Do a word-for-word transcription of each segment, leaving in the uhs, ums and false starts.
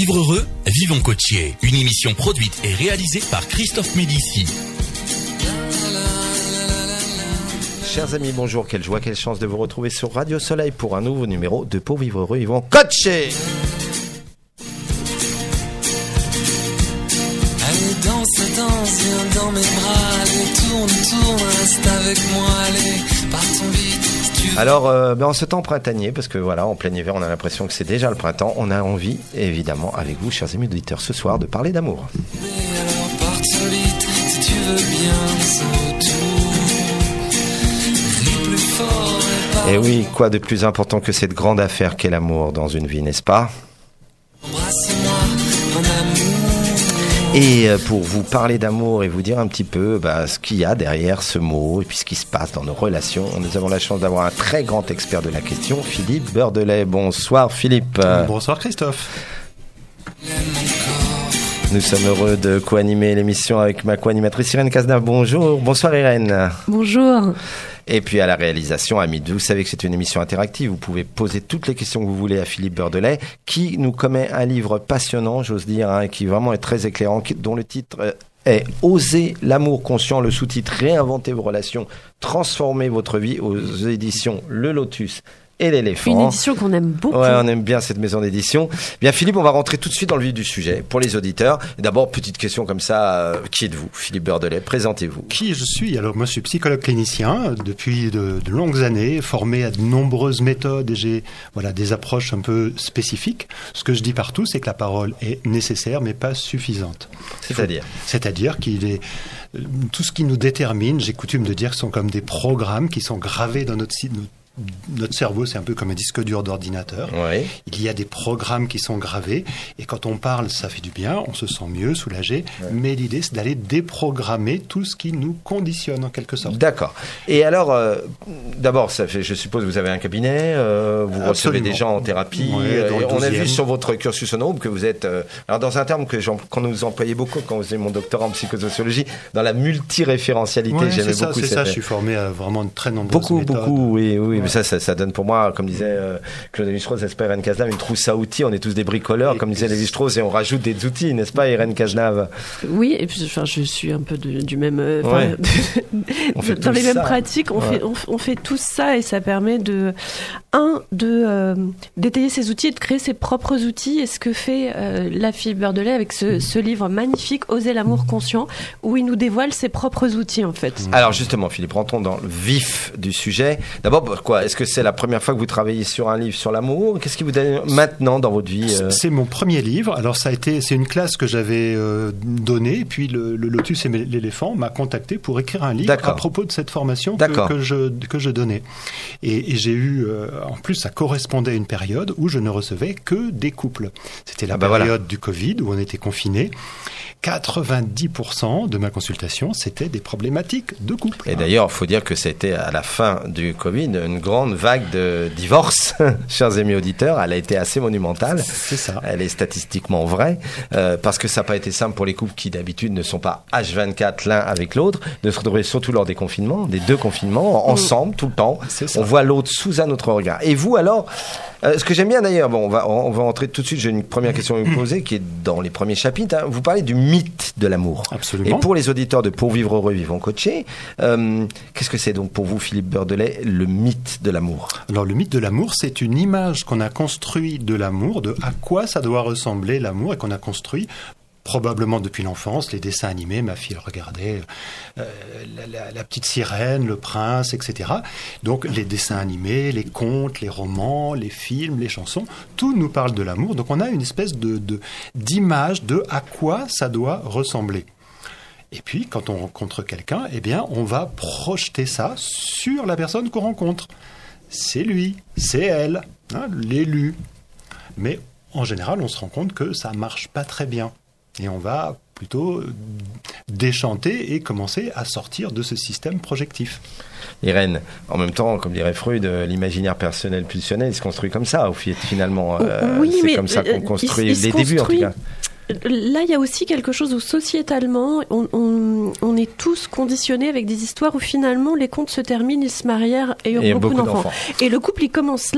vivre heureux, vivons Côtier. Une émission produite et réalisée par Christophe Médici. Chers amis, bonjour, quelle joie, quelle chance de vous retrouver sur Radio Soleil pour un nouveau numéro de Pour vivre heureux, vivons Côtier. Allez, danse, danse, viens dans mes bras, allez, tourne, tourne, reste avec moi, allez, partons vite. Alors, euh, ben en ce temps printanier, parce que voilà, en plein hiver, on a l'impression que c'est déjà le printemps, on a envie, évidemment, avec vous, chers amis auditeurs, ce soir, de parler d'amour. Et alors, partons vite, si tu veux bien, sans retour. Ris plus fort et pas... Et oui, quoi de plus important que cette grande affaire qu'est l'amour dans une vie, n'est-ce pas ? Embrasse-moi, mon amour. Et pour vous parler d'amour et vous dire un petit peu bah, ce qu'il y a derrière ce mot et puis ce qui se passe dans nos relations, nous avons la chance d'avoir un très grand expert de la question, Philippe Beurdelet. Bonsoir Philippe. Bonsoir Christophe. Nous sommes heureux de co-animer l'émission avec ma co-animatrice Irène Cazenave. Bonjour. Bonsoir Irène. Bonjour. Et puis à la réalisation, Hamid. Vous savez que c'est une émission interactive. Vous pouvez poser toutes les questions que vous voulez à Philippe Beurdelet, qui nous commet un livre passionnant, j'ose dire, hein, qui vraiment est très éclairant, qui, dont le titre est « Oser l'amour conscient », le sous-titre « Réinventer vos relations, transformer votre vie » aux éditions Le Lotus et l'éléphant. Une édition qu'on aime beaucoup. Ouais, on aime bien cette maison d'édition. Bien Philippe, on va rentrer tout de suite dans le vif du sujet pour les auditeurs. D'abord, petite question comme ça, euh, qui êtes-vous, Philippe Beurdelet? Présentez-vous. Qui je suis? Alors moi je suis psychologue clinicien depuis de, de longues années, formé à de nombreuses méthodes et j'ai voilà des approches un peu spécifiques. Ce que je dis partout, c'est que la parole est nécessaire mais pas suffisante. C'est-à-dire? C'est-à-dire qu'il est tout ce qui nous détermine, j'ai coutume de dire que ce sont comme des programmes qui sont gravés dans notre site. Notre cerveau, c'est un peu comme un disque dur d'ordinateur. Oui. Il y a des programmes qui sont gravés et quand on parle, ça fait du bien, on se sent mieux, soulagé. Ouais. Mais l'idée, c'est d'aller déprogrammer tout ce qui nous conditionne en quelque sorte. D'accord. Et alors, euh, d'abord, ça fait, je suppose, vous avez un cabinet, euh, vous Absolument. recevez des gens en thérapie. Ouais, euh, et on a vu sur votre cursus honorable que vous êtes, euh, alors dans un terme que qu'on nous employait beaucoup quand vous faisiez mon doctorat en psychosociologie, dans la multiréférentialité. Ouais, J'aimais c'est beaucoup ça, c'est cette... ça. Je suis formé à vraiment de très nombreuses beaucoup, méthodes. Beaucoup, beaucoup, oui, oui. Ouais. Mais ça, ça, ça donne pour moi, comme disait euh, Claude Lévi-Strauss, n'est-ce pas, Irène Cazenave, une trousse à outils. On est tous des bricoleurs, et comme disait Lévi-Strauss, et on rajoute des outils, n'est-ce pas, Irène Cazenave? Oui, et puis enfin, je suis un peu de, du même. Euh, ouais. on fait dans les mêmes ça. pratiques, on, ouais. fait, on, on fait tout ça et ça permet de, un, de euh, d'étayer ses outils et de créer ses propres outils. Et ce que fait euh, la Philippe Beurdelet avec ce, ce livre magnifique, Oser l'amour conscient, où il nous dévoile ses propres outils en fait. Alors justement, Philippe, rentrons dans le vif du sujet. D'abord, quoi? Est-ce que c'est la première fois que vous travaillez sur un livre sur l'amour? Qu'est-ce qui vous donne maintenant dans votre vie? euh... C'est mon premier livre. Alors ça a été, c'est une classe que j'avais euh, donnée, et puis le, le Lotus et l'éléphant m'a contacté pour écrire un livre D'accord. à propos de cette formation que, que je que je donnais. Et, et j'ai eu, euh, en plus, ça correspondait à une période où je ne recevais que des couples. C'était la ah bah période voilà. du Covid où on était confinés. quatre-vingt-dix pour cent de ma consultation, c'était des problématiques de couple. Et d'ailleurs, il faut dire que c'était à la fin du Covid une grande vague de divorces, chers amis auditeurs. Elle a été assez monumentale. C'est ça. Elle est statistiquement vraie, euh, parce que ça n'a pas été simple pour les couples qui d'habitude ne sont pas H vingt-quatre l'un avec l'autre, de se retrouver surtout lors des confinements, des deux confinements, ensemble, tout le temps. C'est ça. On voit l'autre sous un autre regard. Et vous alors, euh, ce que j'aime bien d'ailleurs, bon, on va, on va entrer tout de suite, j'ai une première question à vous poser qui est dans les premiers chapitres. Hein. Vous parlez du mythe de l'amour. Absolument. Et pour les auditeurs de Pour vivre heureux, vivons Côtier, euh, qu'est-ce que c'est donc pour vous, Philippe Beurdelet, le mythe de l'amour? Alors le mythe de l'amour, c'est une image qu'on a construite de l'amour, de à quoi ça doit ressembler l'amour, et qu'on a construit probablement depuis l'enfance, les dessins animés, ma fille elle regardait euh, la, la, la petite sirène, le prince, et cetera. Donc les dessins animés, les contes, les romans, les films, les chansons, tout nous parle de l'amour. Donc on a une espèce de, de d'image de à quoi ça doit ressembler. Et puis quand on rencontre quelqu'un, eh bien on va projeter ça sur la personne qu'on rencontre. C'est lui, c'est elle, hein, l'élu. Mais en général, on se rend compte que ça marche pas très bien. Et on va plutôt déchanter et commencer à sortir de ce système projectif. Irène, en même temps, comme dirait Freud, l'imaginaire personnel pulsionnel, il se construit comme ça, finalement. Euh, oui, c'est mais comme ça qu'on construit il, il les débuts, en tout cas. Là, il y a aussi quelque chose où sociétalement, on, on, on est tous conditionnés avec des histoires où finalement les contes se terminent, ils se marièrent et ont et beaucoup, beaucoup d'enfants. d'enfants. Et le couple, il commence là.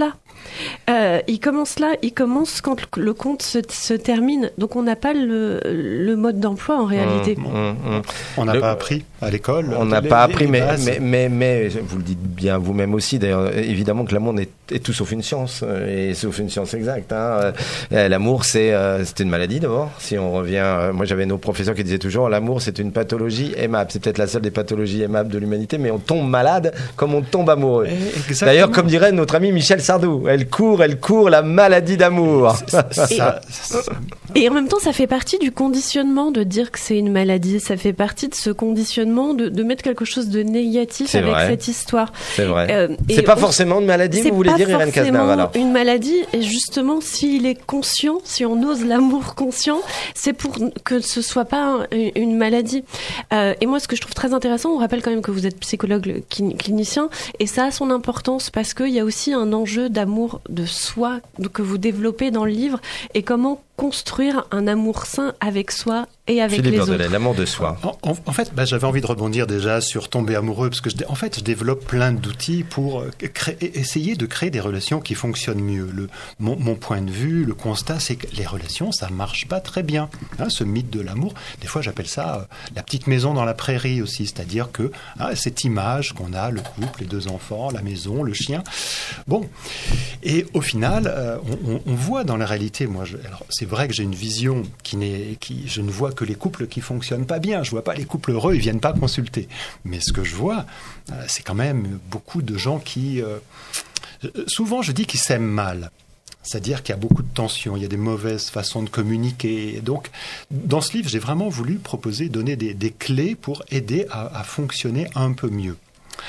euh, Il commence là, il commence quand le, le conte se, se termine. Donc on n'a pas le, le mode d'emploi en réalité. Mmh, mmh, mmh. On n'a le... pas appris à l'école. On n'a les, pas les, appris, les mais, mais, mais, mais vous le dites bien vous-même aussi. D'ailleurs, évidemment que l'amour est, est tout sauf une science, et sauf une science exacte. Hein. L'amour, c'est, euh, c'est une maladie d'abord. Si on revient, euh, moi j'avais nos professeurs qui disaient toujours, l'amour c'est une pathologie aimable. C'est peut-être la seule des pathologies aimables de l'humanité, mais on tombe malade comme on tombe amoureux. Exactement. D'ailleurs, comme dirait notre ami Michel Sardou, elle court, elle court la maladie d'amour. Et, et en même temps, ça fait partie du conditionnement de dire que c'est une maladie. Ça fait partie de ce conditionnement de, de mettre quelque chose de négatif c'est avec vrai. cette histoire. C'est vrai. Euh, c'est pas on, forcément une maladie, vous voulez dire, Irène Cazenave, alors ? C'est pas forcément une maladie. Et justement, s'il est conscient, si on ose l'amour conscient, c'est pour que ce soit pas un, une maladie. Euh, et moi, ce que je trouve très intéressant, on rappelle quand même que vous êtes psychologue clinicien, et ça a son importance parce qu'il y a aussi un enjeu d'amour de soi que vous développez dans le livre, et comment construire un amour sain avec soi et avec Philippe les Bordelais, autres. l'amour de soi. En, en, en fait, bah, j'avais envie de rebondir déjà sur tomber amoureux, parce que je, en fait, je développe plein d'outils pour créer, essayer de créer des relations qui fonctionnent mieux. Le, mon, mon point de vue, le constat, c'est que les relations, ça marche pas très bien. Hein, ce mythe de l'amour, des fois, j'appelle ça euh, la petite maison dans la prairie aussi, c'est-à-dire que hein, cette image qu'on a, le couple, les deux enfants, la maison, le chien. Bon, et au final, euh, on, on, on voit dans la réalité, moi, je, alors c'est vrai que j'ai une vision qui n'est, qui, je ne vois que les couples qui fonctionnent pas bien. Je vois pas les couples heureux, ils viennent pas consulter. Mais ce que je vois, euh, c'est quand même beaucoup de gens qui, euh, souvent, je dis qu'ils s'aiment mal. C'est-à-dire qu'il y a beaucoup de tensions, il y a des mauvaises façons de communiquer. Donc, dans ce livre, j'ai vraiment voulu proposer, donner des, des clés pour aider à, à fonctionner un peu mieux.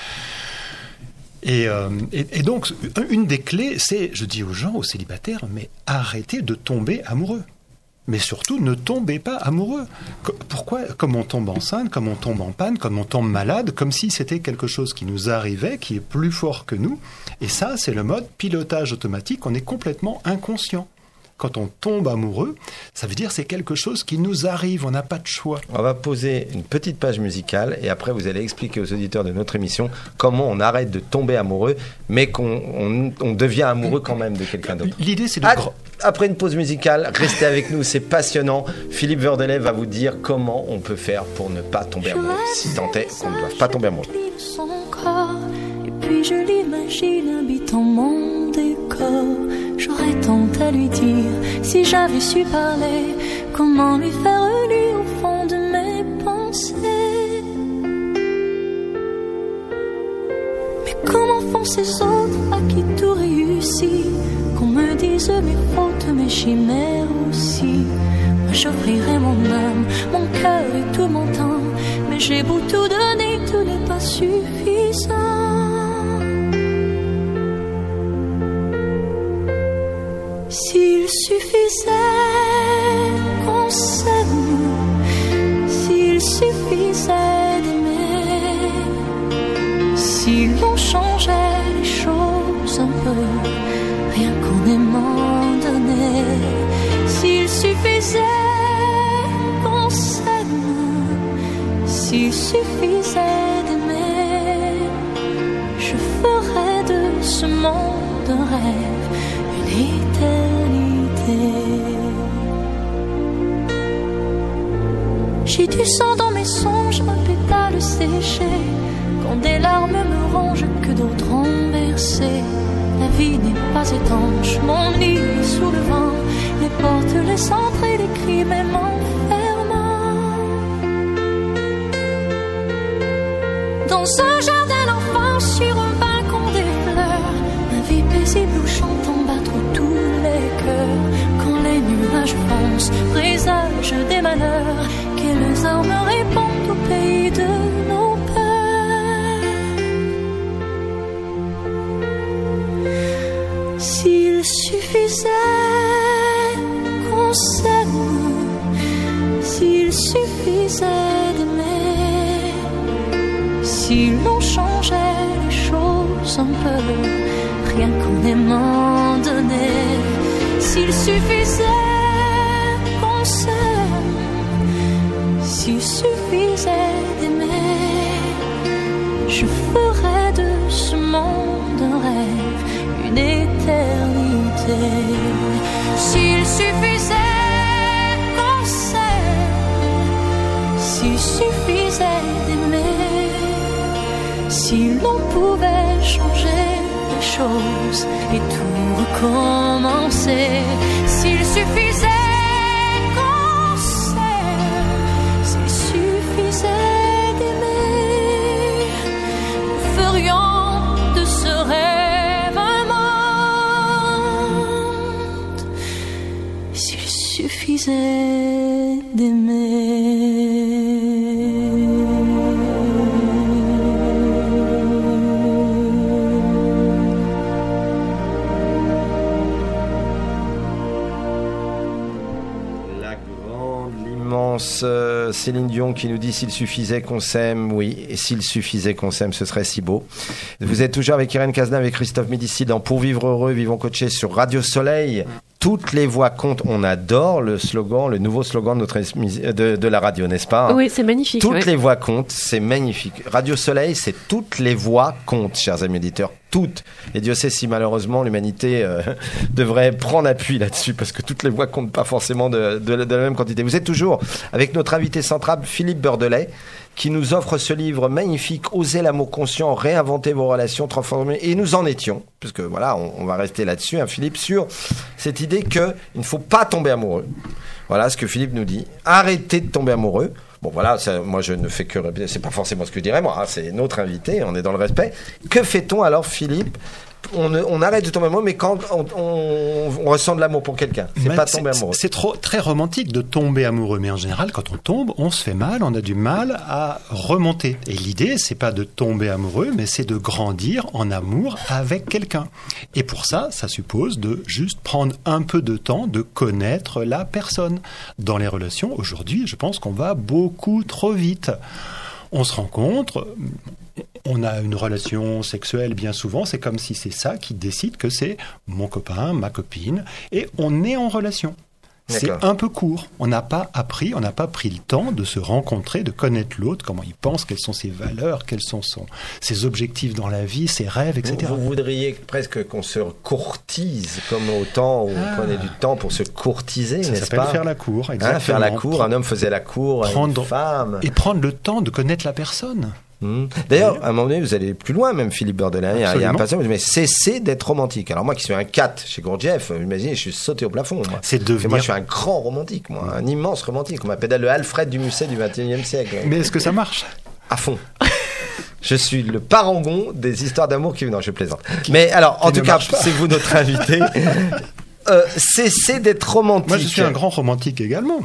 Et, euh, et, et donc, une des clés, c'est, je dis aux gens, aux célibataires, mais arrêtez de tomber amoureux. Mais surtout, ne tombez pas amoureux. Pourquoi ? Comme on tombe enceinte, comme on tombe en panne, comme on tombe malade, comme si c'était quelque chose qui nous arrivait, qui est plus fort que nous. Et ça, c'est le mode pilotage automatique. On est complètement inconscient. Quand on tombe amoureux, ça veut dire que c'est quelque chose qui nous arrive, on n'a pas de choix. On va poser une petite page musicale et après vous allez expliquer aux auditeurs de notre émission comment on arrête de tomber amoureux, mais qu'on on, on devient amoureux quand même de quelqu'un d'autre. L'idée, c'est de... À, après une pause musicale, restez avec nous, c'est passionnant. Philippe Bordelais va vous dire comment on peut faire pour ne pas tomber amoureux, si tant est qu'on ne doit pas tomber amoureux. Son corps, et puis je l'imagine habitant mon décor. J'aurais tant à lui dire si j'avais su parler. Comment lui faire lire au fond de mes pensées. Mais comment font ces autres à qui tout réussit? Qu'on me dise mes fautes, mes chimères aussi. Moi j'offrirai mon âme, mon cœur et tout mon temps. Mais j'ai beau tout donner, tout n'est pas suffisant. S'il suffisait qu'on s'aime, s'il suffisait d'aimer, si l'on changeait les choses un peu, rien qu'en aimant donner, s'il suffisait qu'on s'aime, s'il suffisait d'aimer, je ferais de ce monde un rêve, une éternité. J'ai du sang dans mes songes, un pétale séché, quand des larmes me rongent que d'autres ont bercé. La vie n'est pas étanche, mon lit est sous le vent, les portes laissent entrer les cris même enfermant. Dans un jardin d'enfance, sur un balcon des fleurs, ma vie paisible où j'entends battre tous les cœurs. Quand les nuages foncent, présage des malheurs, quelles armes répondent au pays de nos peurs. S'il suffisait qu'on s'aime, s'il suffisait d'aimer, si l'on changeait les choses un peu, rien qu'en aimant donner, s'il suffisait qu'on s'aime, s'il suffisait d'aimer, je ferais de ce monde un rêve, une éternité. suffisait, s'il suffisait qu'on s'aime, s'il suffisait d'aimer, si l'on pouvait changer les choses et tout recommencer, s'il suffisait qu'on s'aime, s'il suffisait d'aimer, nous ferions de ce rêve un monde, s'il suffisait d'aimer. Euh, Céline Dion qui nous dit s'il suffisait qu'on s'aime, oui, et s'il suffisait qu'on s'aime, ce serait si beau. Vous êtes toujours avec Irène Cazenave et Christophe Médicis dans Pour vivre heureux, vivons coachés sur Radio Soleil. Toutes les voix comptent. On adore le slogan, le nouveau slogan de, notre émi- de, de la radio, n'est-ce pas? Oui, c'est magnifique. Toutes ouais. les voix comptent, c'est magnifique. Radio Soleil, c'est toutes les voix comptent, chers amis auditeurs. Toutes. Et Dieu sait si malheureusement l'humanité euh, devrait prendre appui là-dessus, parce que toutes les voix comptent pas forcément de, de, de la même quantité. Vous êtes toujours avec notre invité central, Philippe Beurdelais, qui nous offre ce livre magnifique, Osez l'amour conscient, réinventer vos relations, transformer. Et nous en étions, parce que voilà, on, on va rester là-dessus, hein, Philippe, sur cette idée qu'il ne faut pas tomber amoureux. Voilà ce que Philippe nous dit. Arrêtez de tomber amoureux. Bon voilà, ça, moi je ne fais que répéter, c'est pas forcément ce que je dirais moi, hein, c'est notre invité, on est dans le respect. Que fait-on alors, Philippe? On, on arrête de tomber amoureux, mais quand on, on, on ressent de l'amour pour quelqu'un, c'est mais pas c'est, tomber amoureux. C'est trop, très romantique de tomber amoureux, mais en général, quand on tombe, on se fait mal, on a du mal à remonter. Et l'idée, c'est pas de tomber amoureux, mais c'est de grandir en amour avec quelqu'un. Et pour ça, ça suppose de juste prendre un peu de temps de connaître la personne. Dans les relations, aujourd'hui, je pense qu'on va beaucoup trop vite. On se rencontre, on a une relation sexuelle bien souvent, c'est comme si c'est ça qui décide que c'est mon copain, ma copine, et on est en relation. C'est D'accord. un peu court. On n'a pas appris, on n'a pas pris le temps de se rencontrer, de connaître l'autre, comment il pense, quelles sont ses valeurs, quels sont son, ses objectifs dans la vie, ses rêves, et cetera. Vous, vous voudriez presque qu'on se courtise comme au temps où Ah. on prenait du temps pour se courtiser, Ça n'est-ce s'appelle pas? faire la cour, exactement. Hein, faire la cour, un homme faisait la cour à une Prendre- femme. Et prendre le temps de connaître la personne. Mmh. D'ailleurs, à un moment donné, vous allez plus loin, même Philippe Beurdelais. Il y a- il y a un Absolument. passage où vous dites, mais cessez d'être romantique. Alors moi qui suis un cat chez Gurdjieff, imaginez, je suis sauté au plafond. Moi. C'est Parce que devenir... moi je suis un grand romantique, moi, un immense romantique. On m'appelle le Alfred du Musset du vingt et unième siècle. Mais est-ce que ça marche? À fond. Je suis le parangon des histoires d'amour qui... Non, je plaisante. Mais alors, en qui tout ne cas, marche pas. c'est vous notre invité. euh, cessez d'être romantique. Moi, je suis un grand romantique également.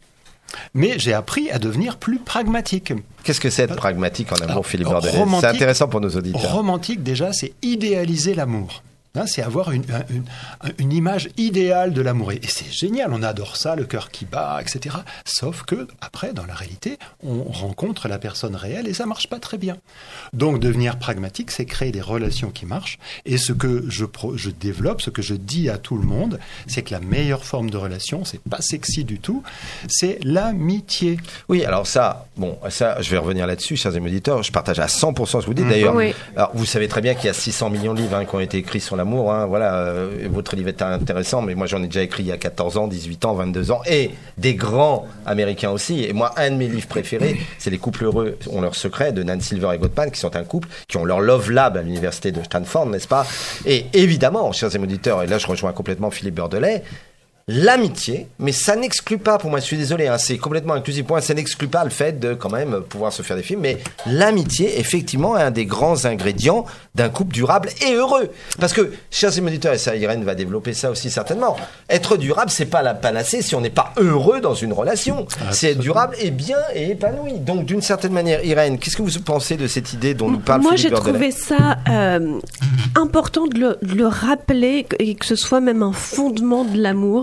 Mais j'ai appris à devenir plus pragmatique. Qu'est-ce que c'est être pragmatique en amour, Alors, Philippe Beurdelais? romantique- C'est intéressant pour nos auditeurs. Romantique, déjà, c'est idéaliser l'amour. Hein, c'est avoir une, une, une image idéale de l'amour. Et c'est génial, on adore ça, le cœur qui bat, et cetera. Sauf que, après, dans la réalité, on rencontre la personne réelle et ça marche pas très bien. Donc, devenir pragmatique, c'est créer des relations qui marchent. Et ce que je, pro, je développe, ce que je dis à tout le monde, c'est que la meilleure forme de relation, c'est pas sexy du tout, c'est l'amitié. Oui, alors ça, bon, ça, je vais revenir là-dessus, chers amis auditeurs. Je partage à cent pour cent ce que vous dites. D'ailleurs, Oui. alors, vous savez très bien qu'il y a six cents millions de livres hein, qui ont été écrits sur l'amour. Hein, voilà, euh, votre livre est intéressant, mais moi j'en ai déjà écrit il y a quatorze ans, dix-huit ans, vingt-deux ans, et des grands américains aussi. Et moi, un de mes livres préférés, c'est Les couples heureux ont leur secret de Nan Silver et Gottman, qui sont un couple, qui ont leur Love Lab à l'université de Stanford, n'est-ce pas? Et évidemment, chers amis auditeurs, et là je rejoins complètement Philippe Beurdelais, l'amitié, mais ça n'exclut pas, pour moi, je suis désolé, hein, c'est complètement inclusif pour moi, ça n'exclut pas le fait de quand même pouvoir se faire des films, mais l'amitié, effectivement, est un des grands ingrédients d'un couple durable et heureux. Parce que, chers auditeurs, et ça, Irène va développer ça aussi certainement, être durable, c'est pas la panacée si on n'est pas heureux dans une relation. Absolument. C'est être durable et bien et épanoui. Donc, d'une certaine manière, Irène, qu'est-ce que vous pensez de cette idée dont nous parle Moi, Philippe j'ai Beurdelais? trouvé ça euh, important de le, de le rappeler et que ce soit même un fondement de l'amour.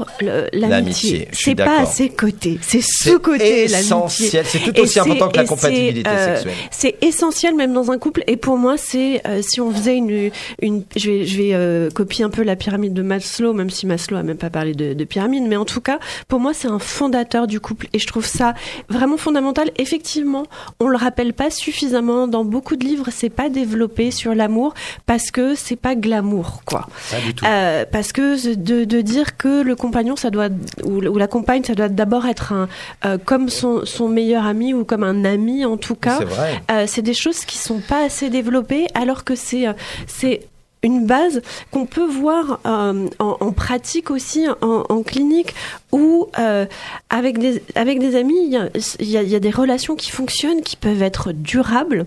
le, l'amitié. L'amitié, je suis c'est d'accord. pas à ses côtés, c'est sous-côté l'amitié. C'est essentiel, c'est tout aussi et important que la et compatibilité c'est, euh, sexuelle. C'est essentiel même dans un couple. Et pour moi, c'est euh, si on faisait une, une, je vais, je vais euh, copier un peu la pyramide de Maslow, même si Maslow a même pas parlé de, de pyramide, mais en tout cas, pour moi, c'est un fondateur du couple. Et je trouve ça vraiment fondamental. Effectivement, on le rappelle pas suffisamment dans beaucoup de livres. C'est pas développé sur l'amour parce que c'est pas glamour, quoi. Pas du tout. Euh, parce que de, de dire que le compagnon, ça doit ou, ou la compagne, ça doit d'abord être un euh, comme son, son meilleur ami ou comme un ami en tout cas. C'est vrai. Euh, c'est des choses qui sont pas assez développées, alors que c'est euh, c'est une base qu'on peut voir euh, en, en pratique aussi, en, en clinique, où euh, avec des avec des amis, il y a, il y a, il y a des relations qui fonctionnent, qui peuvent être durables.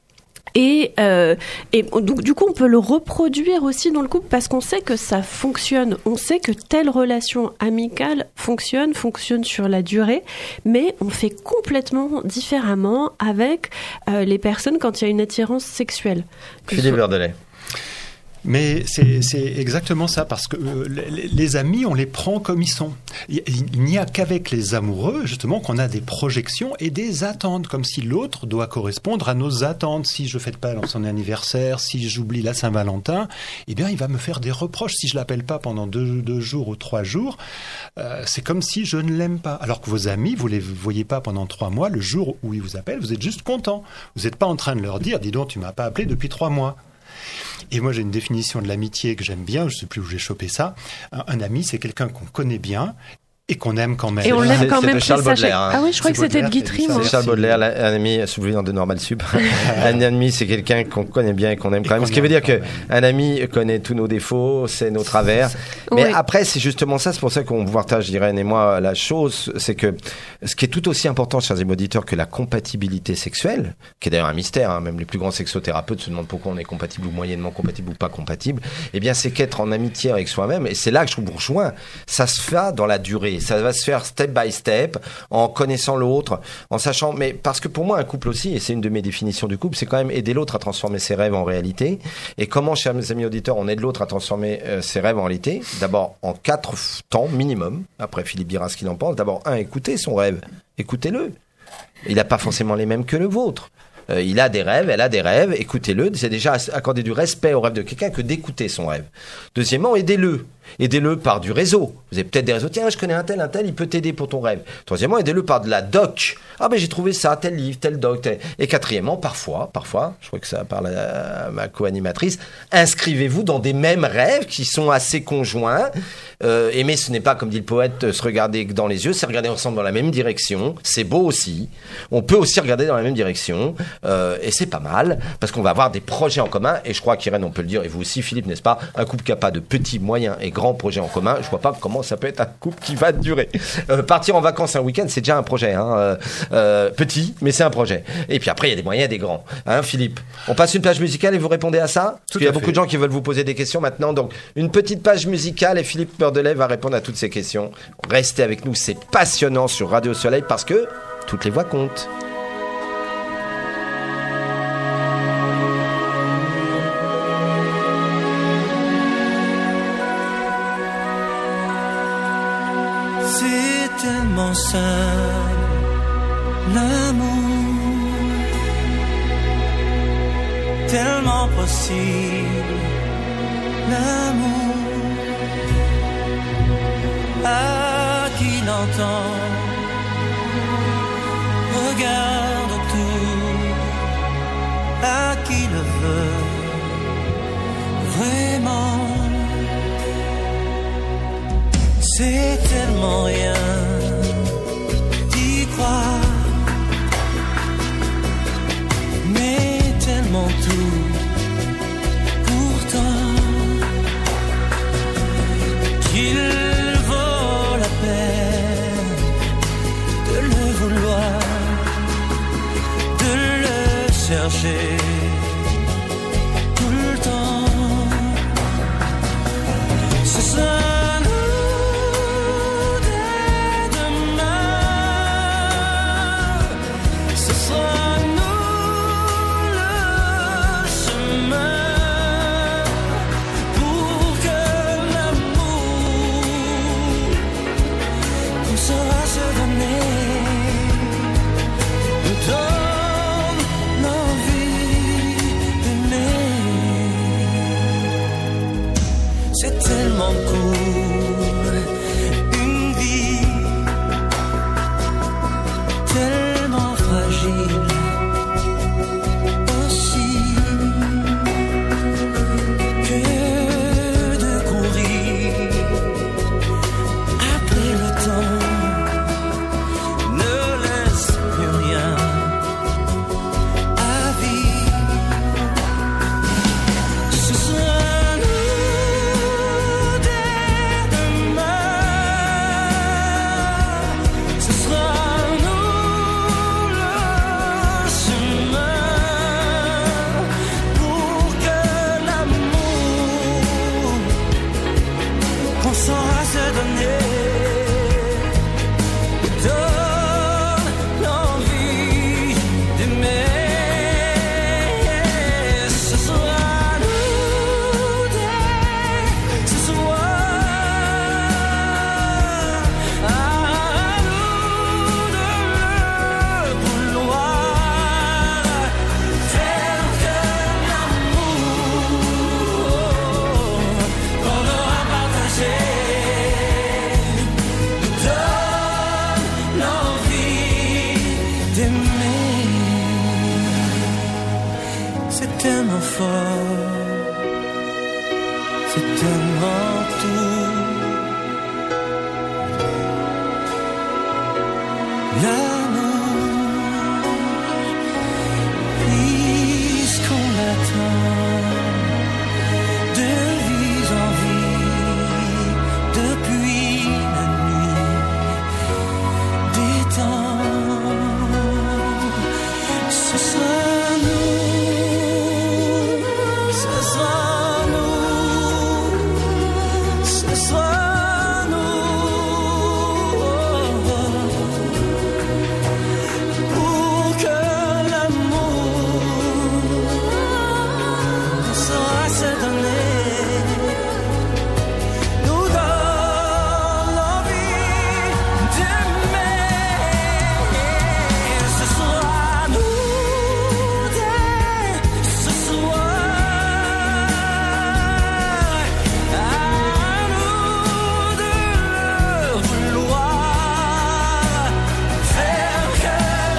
Et, euh, et donc, du coup, on peut le reproduire aussi dans le couple parce qu'on sait que ça fonctionne. On sait que telle relation amicale fonctionne, fonctionne sur la durée, mais on fait complètement différemment avec euh, les personnes quand il y a une attirance sexuelle. Philippe Verdelet. Mais c'est, c'est exactement ça, parce que euh, les, les amis, on les prend comme ils sont. Il, il n'y a qu'avec les amoureux, justement, qu'on a des projections et des attentes, comme si l'autre doit correspondre à nos attentes. Si je ne fête pas son anniversaire, si j'oublie la Saint-Valentin, eh bien, il va me faire des reproches. Si je ne l'appelle pas pendant deux, deux jours ou trois jours, euh, c'est comme si je ne l'aime pas. Alors que vos amis, vous ne les voyez pas pendant trois mois, le jour où ils vous appellent, vous êtes juste content. Vous n'êtes pas en train de leur dire « Dis donc, tu ne m'as pas appelé depuis trois mois ». Et moi, j'ai une définition de l'amitié que j'aime bien, je ne sais plus où j'ai chopé ça. Un, un ami, c'est quelqu'un qu'on connaît bien et qu'on aime quand même. Et on l'aime quand c'est même. de Charles plus, Baudelaire. Hein. Ah oui, je crois C'est que c'était de Baudelaire qui a dit Guitry, ça. moi. C'est Charles Baudelaire, un ami souvenir de Normal Sup. Un ami, c'est quelqu'un qu'on connaît bien et qu'on aime quand même. Ce qui veut dire que un ami connaît tous nos défauts, c'est nos travers. Mais Oui. après, c'est justement ça. C'est pour ça qu'on partage, Irène et moi, la chose. C'est que ce qui est tout aussi important, chers auditeurs, que la compatibilité sexuelle, qui est d'ailleurs un mystère, hein, même les plus grands sexothérapeutes se demandent pourquoi on est compatible ou moyennement compatible ou pas compatible. Eh bien, c'est qu'être en amitié avec soi-même. Et c'est là que je vous rejoins. Ça se fait dans la durée. Ça va se faire step by step, en connaissant l'autre, en sachant, mais parce que pour moi un couple aussi, et c'est une de mes définitions du couple, c'est quand même aider l'autre à transformer ses rêves en réalité. Et comment, chers amis auditeurs, on aide l'autre à transformer euh, ses rêves en réalité? D'abord en quatre f- temps minimum. Après, Philippe dira ce qu'il en pense. D'abord, un, écoutez son rêve, écoutez-le. Il n'a pas forcément les mêmes que le vôtre. Euh, il a des rêves, elle a des rêves, écoutez-le. C'est déjà accorder du respect au rêve de quelqu'un que d'écouter son rêve. Deuxièmement, aidez-le. Aidez-le par du réseau. Vous avez peut-être des réseaux. Tiens, je connais un tel, un tel, il peut t'aider pour ton rêve. Troisièmement, aidez-le par de la doc. Ah, ben j'ai trouvé ça, tel livre, tel doc. Tel... Et quatrièmement, parfois, parfois, je crois que ça parle à ma co-animatrice, inscrivez-vous dans des mêmes rêves qui sont assez conjoints. Euh, aimer, ce n'est pas, comme dit le poète, se regarder dans les yeux, c'est regarder ensemble dans la même direction. C'est beau aussi. On peut aussi regarder dans la même direction. Euh, et c'est pas mal, parce qu'on va avoir des projets en commun. Et je crois qu'Irène, on peut le dire, et vous aussi, Philippe, n'est-ce pas? Un couple qui n'a pas de petits, moyens et grands projets en commun, je vois pas comment ça peut être un couple qui va durer. Euh, partir en vacances un week-end, c'est déjà un projet. Hein. Euh, euh, petit, mais c'est un projet. Et puis après, il y a des moyens et des grands. Hein, Philippe? On passe une page musicale et vous répondez à ça? Parce qu'il y a beaucoup de gens qui veulent vous poser des questions maintenant. Donc, une petite page musicale et Philippe Verdelet va répondre à toutes ces questions. Restez avec nous, c'est passionnant sur Radio Soleil parce que toutes les voix comptent. C'est tellement simple, l'amour, tellement possible, l'amour, à qui l'entend, regarde autour, à qui le veut, vraiment. C'est tellement rien d'y croire, mais tellement tout, pourtant, qu'il vaut la peine de le vouloir, de le chercher tout le temps. Ce sera saura se donner. Donne l'envie d'aimer. Ce sera nous deux, ce soir. À nous de le vouloir. Faire que l'amour qu'on aura partagé donne l'envie d'aimer. C'est tellement fort, c'est tellement tout. L'amour, puisqu'on l'attend de vie en vie depuis la nuit des temps. Ce sera nous, ce sera nous, ce sera nous. Pour que l'amour saura se donner, nous donne l'envie d'aimer. Ce sera nous deux, ce soir. À nous de le vouloir. Faire que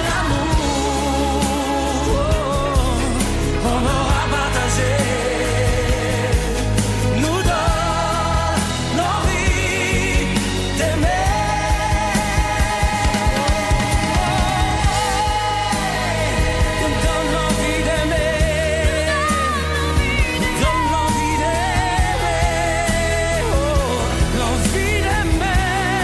l'amour qu'on aura partagé nous donne l'envie d'aimer. Nous donne l'envie d'aimer. Nous donne l'envie d'aimer. Oh, l'envie d'aimer.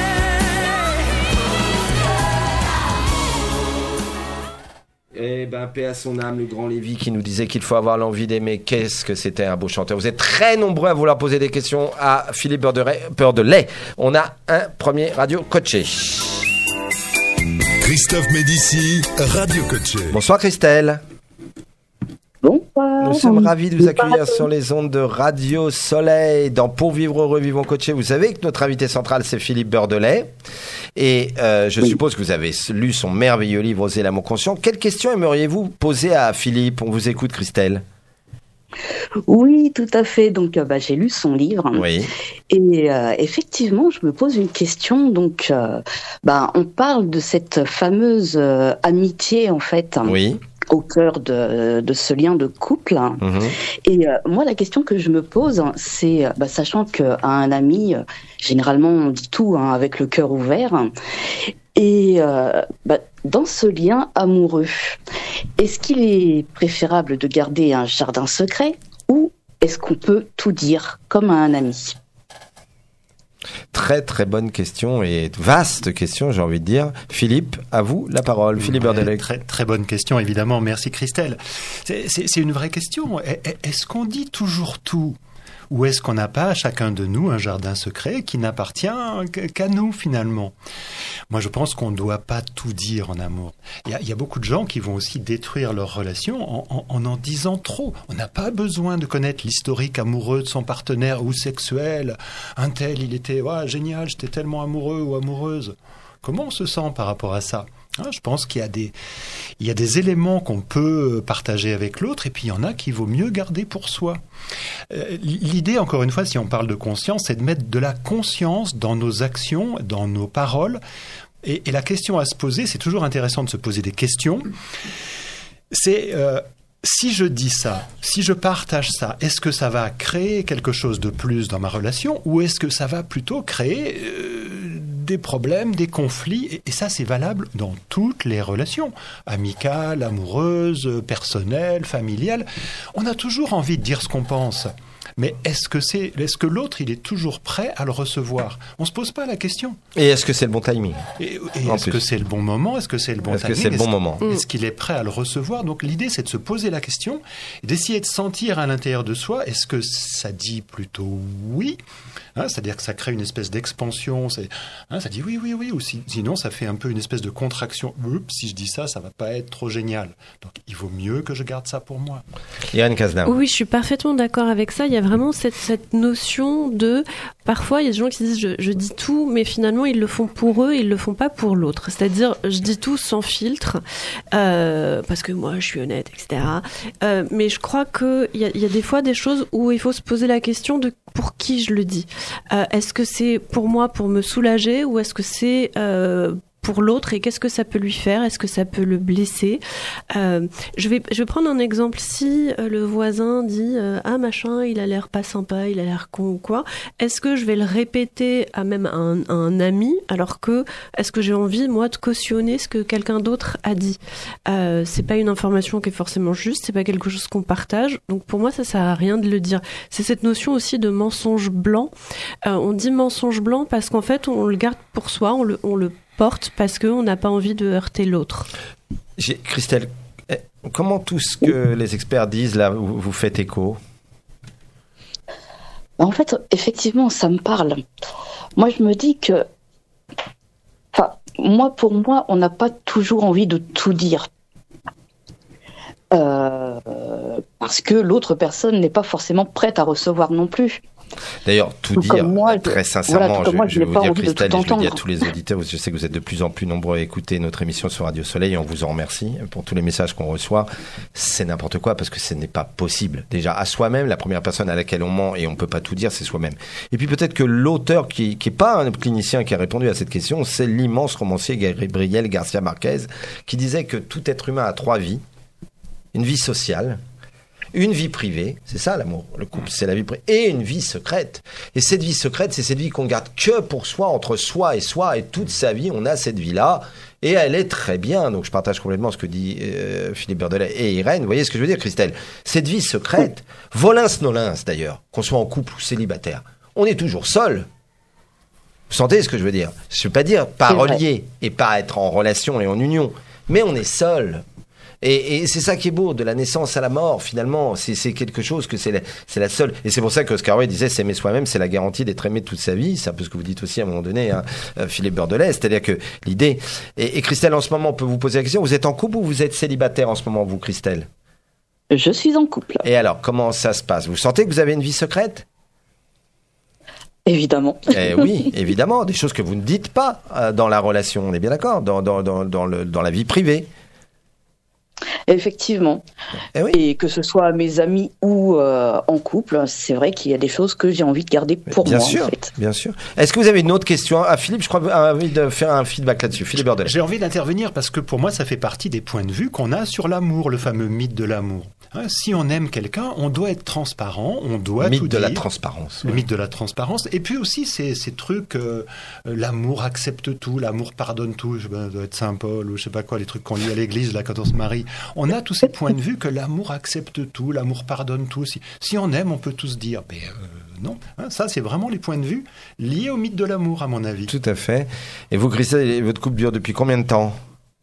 Eh ben, paix à son âme, le grand Lévy qui nous disait qu'il faut avoir l'envie d'aimer. Qu'est-ce que c'était un beau chanteur. Vous êtes très nombreux à vouloir poser des questions à Philippe Beurdelet. Beurdelet. On a un premier radio coaché. Christophe Médici, Radio Coaché. Bonsoir Christelle. Bonsoir. Nous sommes ravis de vous Bonsoir à accueillir tous. sur les ondes de Radio Soleil dans Pour vivre heureux, vivons coaché. Vous savez que notre invité central c'est Philippe Beurdelet. Et euh, je Oui. suppose que vous avez lu son merveilleux livre Oser l'amour conscient. Quelle question aimeriez-vous poser à Philippe? On vous écoute Christelle. Oui, tout à fait. Donc, euh, bah, j'ai lu son livre. Oui. Et euh, effectivement, je me pose une question. Donc, euh, bah, on parle de cette fameuse euh, amitié, en fait, Oui. au cœur de, de ce lien de couple. Mhm. Et euh, moi, la question que je me pose, c'est, euh, bah, sachant qu'à un ami, euh, généralement, on dit tout hein, avec le cœur ouvert. Et euh, bah, dans ce lien amoureux, est-ce qu'il est préférable de garder un jardin secret ou est-ce qu'on peut tout dire comme à un ami ? Très très bonne question et vaste question, j'ai envie de dire. Philippe, à vous la parole. Philippe Ouais, Beurdelet. Très, très bonne question, évidemment. Merci Christelle. C'est, c'est, c'est une vraie question. Est-ce qu'on dit toujours tout ? Ou est-ce qu'on n'a pas, chacun de nous, un jardin secret qui n'appartient qu'à nous, finalement ? Moi, je pense qu'on ne doit pas tout dire en amour. Il y a, il y a beaucoup de gens qui vont aussi détruire leur relation en en, en, en disant trop. On n'a pas besoin de connaître l'historique amoureux de son partenaire ou sexuel. Un tel, il était ouais, génial, j'étais tellement amoureux ou amoureuse. Comment on se sent par rapport à ça ? Hein, je pense qu'il y a des, il y a des éléments qu'on peut partager avec l'autre et puis il y en a qu'il vaut mieux garder pour soi. Euh, l'idée, encore une fois, si on parle de conscience, c'est de mettre de la conscience dans nos actions, dans nos paroles. Et, et la question à se poser, c'est toujours intéressant de se poser des questions. C'est... Euh, si je dis ça, si je partage ça, est-ce que ça va créer quelque chose de plus dans ma relation ou est-ce que ça va plutôt créer euh, des problèmes, des conflits ? Et, et ça, c'est valable dans toutes les relations, amicales, amoureuses, personnelles, familiales. On a toujours envie de dire ce qu'on pense. Mais est-ce que c'est, est-ce que l'autre, il est toujours prêt à le recevoir? On se pose pas la question. Et est-ce que c'est le bon timing? Et, et est-ce plus. que c'est le bon moment? Est-ce que c'est le bon est-ce timing? Que c'est le bon est-ce, moment Est-ce qu'il est prêt à le recevoir? Donc l'idée, c'est de se poser la question, d'essayer de sentir à l'intérieur de soi, est-ce que ça dit plutôt oui, hein, c'est-à-dire que ça crée une espèce d'expansion, c'est, hein, ça dit oui, oui, oui, ou si, sinon ça fait un peu une espèce de contraction. Oups, si je dis ça, ça va pas être trop génial. Donc il vaut mieux que je garde ça pour moi. Yann Cazenave. Oui, je suis parfaitement d'accord avec ça. Il y a vraiment cette, cette notion de... Parfois, il y a des gens qui disent je, je dis tout, mais finalement, ils le font pour eux, ils le font pas pour l'autre. C'est-à-dire, je dis tout sans filtre, euh, parce que moi, je suis honnête, et cetera. Euh, mais je crois qu'il y a, il y a des fois des choses où il faut se poser la question de pour qui je le dis. Euh, est-ce que c'est pour moi, pour me soulager, ou est-ce que c'est... Euh, pour l'autre, et qu'est-ce que ça peut lui faire? Est-ce que ça peut le blesser? euh, je vais je vais prendre un exemple. Si euh, le voisin dit euh, ah machin, il a l'air pas sympa, il a l'air con ou quoi, est-ce que je vais le répéter à même un, un ami, alors que est-ce que j'ai envie moi de cautionner ce que quelqu'un d'autre a dit? euh, c'est pas une information qui est forcément juste, c'est pas quelque chose qu'on partage, donc pour moi ça sert à rien de le dire. C'est cette notion aussi de mensonge blanc. Euh, on dit mensonge blanc parce qu'en fait on le garde pour soi, on le on le porte parce qu'on n'a pas envie de heurter l'autre. J'ai, Christelle, comment tout ce que les experts disent là vous, vous faites écho? En fait, effectivement, ça me parle. Moi, je me dis que, enfin, moi, pour moi, on n'a pas toujours envie de tout dire. Euh, parce que l'autre personne n'est pas forcément prête à recevoir non plus. D'ailleurs, tout, tout dire, moi, très sincèrement, voilà, je, moi, je, je vais vous dire, Christelle, et je le dis à tous les auditeurs, je sais que vous êtes de plus en plus nombreux à écouter notre émission sur Radio Soleil, et on vous en remercie pour tous les messages qu'on reçoit. C'est n'importe quoi, parce que ce n'est pas possible. Déjà, à soi-même, la première personne à laquelle on ment, et on peut pas tout dire, c'est soi-même. Et puis peut-être que l'auteur, qui qui est pas un clinicien qui a répondu à cette question, c'est l'immense romancier Gabriel Garcia Marquez, qui disait que tout être humain a trois vies. Une vie sociale, une vie privée, c'est ça l'amour, le couple, c'est la vie privée, et une vie secrète. Et cette vie secrète, c'est cette vie qu'on garde que pour soi, entre soi et soi, et toute sa vie, on a cette vie-là, et elle est très bien. Donc je partage complètement ce que dit euh, Philippe Berdelet et Irène. Vous voyez ce que je veux dire, Christelle? Cette vie secrète, volins nolins d'ailleurs, qu'on soit en couple ou célibataire, on est toujours seul. Vous sentez ce que je veux dire? Je ne veux pas dire pas relié et pas être en relation et en union, mais on est seul. Et, et c'est ça qui est beau, de la naissance à la mort, finalement, c'est, c'est quelque chose que c'est la, c'est la seule. Et c'est pour ça que Oscar Wilde disait, s'aimer soi-même, c'est la garantie d'être aimé toute sa vie. C'est un peu ce que vous dites aussi à un moment donné, hein, Philippe Berdelet. C'est-à-dire que l'idée. Et, et Christelle, en ce moment, on peut vous poser la question, vous êtes en couple ou vous êtes célibataire en ce moment, vous, Christelle? Je suis en couple. Et alors, comment ça se passe? Vous sentez que vous avez une vie secrète? Évidemment. Eh oui, évidemment, des choses que vous ne dites pas euh, dans la relation, on est bien d'accord, dans, dans, dans, dans, le, dans la vie privée. Effectivement. Eh oui. Et que ce soit mes amis ou euh, en couple, c'est vrai qu'il y a des choses que j'ai envie de garder pour bien moi. Sûr, en fait. Bien sûr. Est-ce que vous avez une autre question? Ah, Philippe, je crois que vous avez envie de faire un feedback là-dessus. Philippe Berdelet. J'ai envie d'intervenir parce que pour moi, ça fait partie des points de vue qu'on a sur l'amour, le fameux mythe de l'amour. Hein, si on aime quelqu'un, on doit être transparent, on doit mythe tout de dire. la transparence. Le ouais. mythe de la transparence. Et puis aussi, ces, ces trucs, euh, l'amour accepte tout, l'amour pardonne tout, je sais pas, doit être Saint-Paul ou je sais pas quoi, les trucs qu'on lit à l'église, là, quand on se marie. On a tous ces points de vue que l'amour accepte tout, l'amour pardonne tout. Si, si on aime, on peut tous dire. Mais euh, non, hein, ça, c'est vraiment les points de vue liés au mythe de l'amour, à mon avis. Tout à fait. Et vous, Christelle, votre couple dure depuis combien de temps?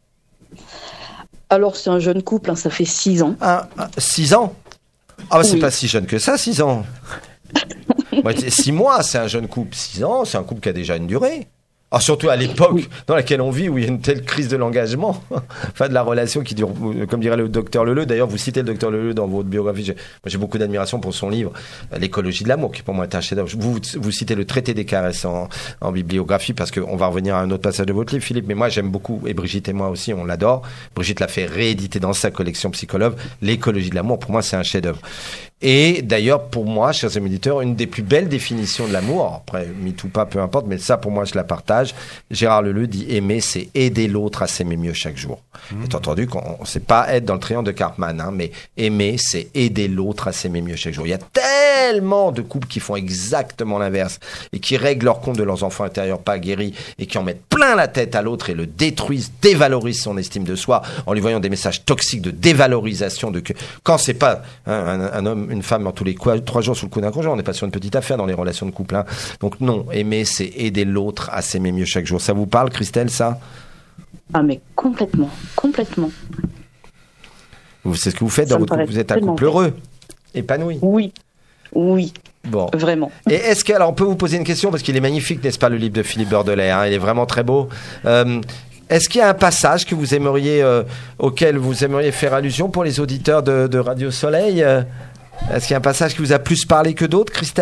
Alors, c'est un jeune couple, hein, ça fait six ans. Ah, ah, six ans? Ah, bah, c'est oui. pas si jeune que ça, six ans. Ouais, six mois, c'est un jeune couple. Six ans, c'est un couple qui a déjà une durée. Ah, surtout à l'époque oui. dans laquelle on vit, où il y a une telle crise de l'engagement, enfin de la relation qui dure, comme dirait le docteur Leleu. D'ailleurs, vous citez le docteur Leleu dans votre biographie. J'ai, moi, j'ai beaucoup d'admiration pour son livre, L'écologie de l'amour, qui pour moi est un chef-d'œuvre. Vous, vous citez le traité des caresses en, en bibliographie, parce qu'on va revenir à un autre passage de votre livre, Philippe. Mais moi, j'aime beaucoup, et Brigitte et moi aussi, on l'adore. Brigitte l'a fait rééditer dans sa collection Psychologue. L'écologie de l'amour, pour moi, c'est un chef-d'œuvre. Et d'ailleurs, pour moi, chers amis auditeurs, une des plus belles définitions de l'amour, après, mythe ou pas, peu importe, mais ça, pour moi, je la partage. Gérard Leleu dit aimer, c'est aider l'autre à s'aimer mieux chaque jour. Mmh. Et entendu qu'on ne sait pas être dans le triangle de Karpman, hein, mais aimer, c'est aider l'autre à s'aimer mieux chaque jour. Il y a tellement de couples qui font exactement l'inverse et qui règlent leur compte de leurs enfants intérieurs pas guéris et qui en mettent plein la tête à l'autre et le détruisent, dévalorisent son estime de soi en lui voyant des messages toxiques de dévalorisation de que quand c'est pas hein, un, un homme homme, une femme, en tous les quoi, trois jours sous le coup d'un conjoint. On n'est pas sur une petite affaire dans les relations de couple. Hein. Donc non, aimer, c'est aider l'autre à s'aimer mieux chaque jour. Ça vous parle, Christelle, ça ? Ah mais complètement, complètement. Vous, c'est ce que vous faites dans votre couple. Vous êtes un couple heureux, épanoui. Oui, oui. Bon. Vraiment. Et est-ce que, alors on peut vous poser une question parce qu'il est magnifique, n'est-ce pas, le livre de Philippe Beurdelais, hein, il est vraiment très beau. Euh, est-ce qu'il y a un passage que vous aimeriez, euh, auquel vous aimeriez faire allusion pour les auditeurs de, de Radio Soleil euh, Est-ce qu'il y a un passage qui vous a plus parlé que d'autres, Christelle ?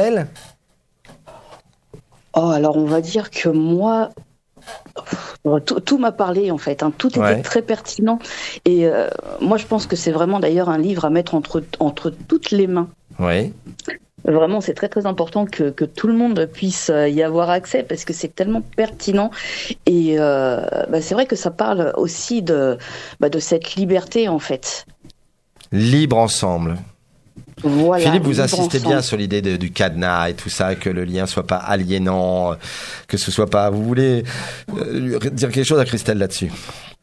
Oh, alors on va dire que moi, tout, tout m'a parlé en fait, hein. Tout était ouais. très pertinent. Et euh, moi je pense que c'est vraiment d'ailleurs un livre à mettre entre, entre toutes les mains. Oui. Vraiment, c'est très très important que, que tout le monde puisse y avoir accès parce que c'est tellement pertinent et euh, bah, c'est vrai que ça parle aussi de, bah, de cette liberté en fait. Libre ensemble. Voilà, Philippe, vous insistez ensemble. bien sur l'idée de, du cadenas et tout ça, que le lien soit pas aliénant, que ce soit pas... Vous voulez euh, dire quelque chose à Christelle là-dessus ?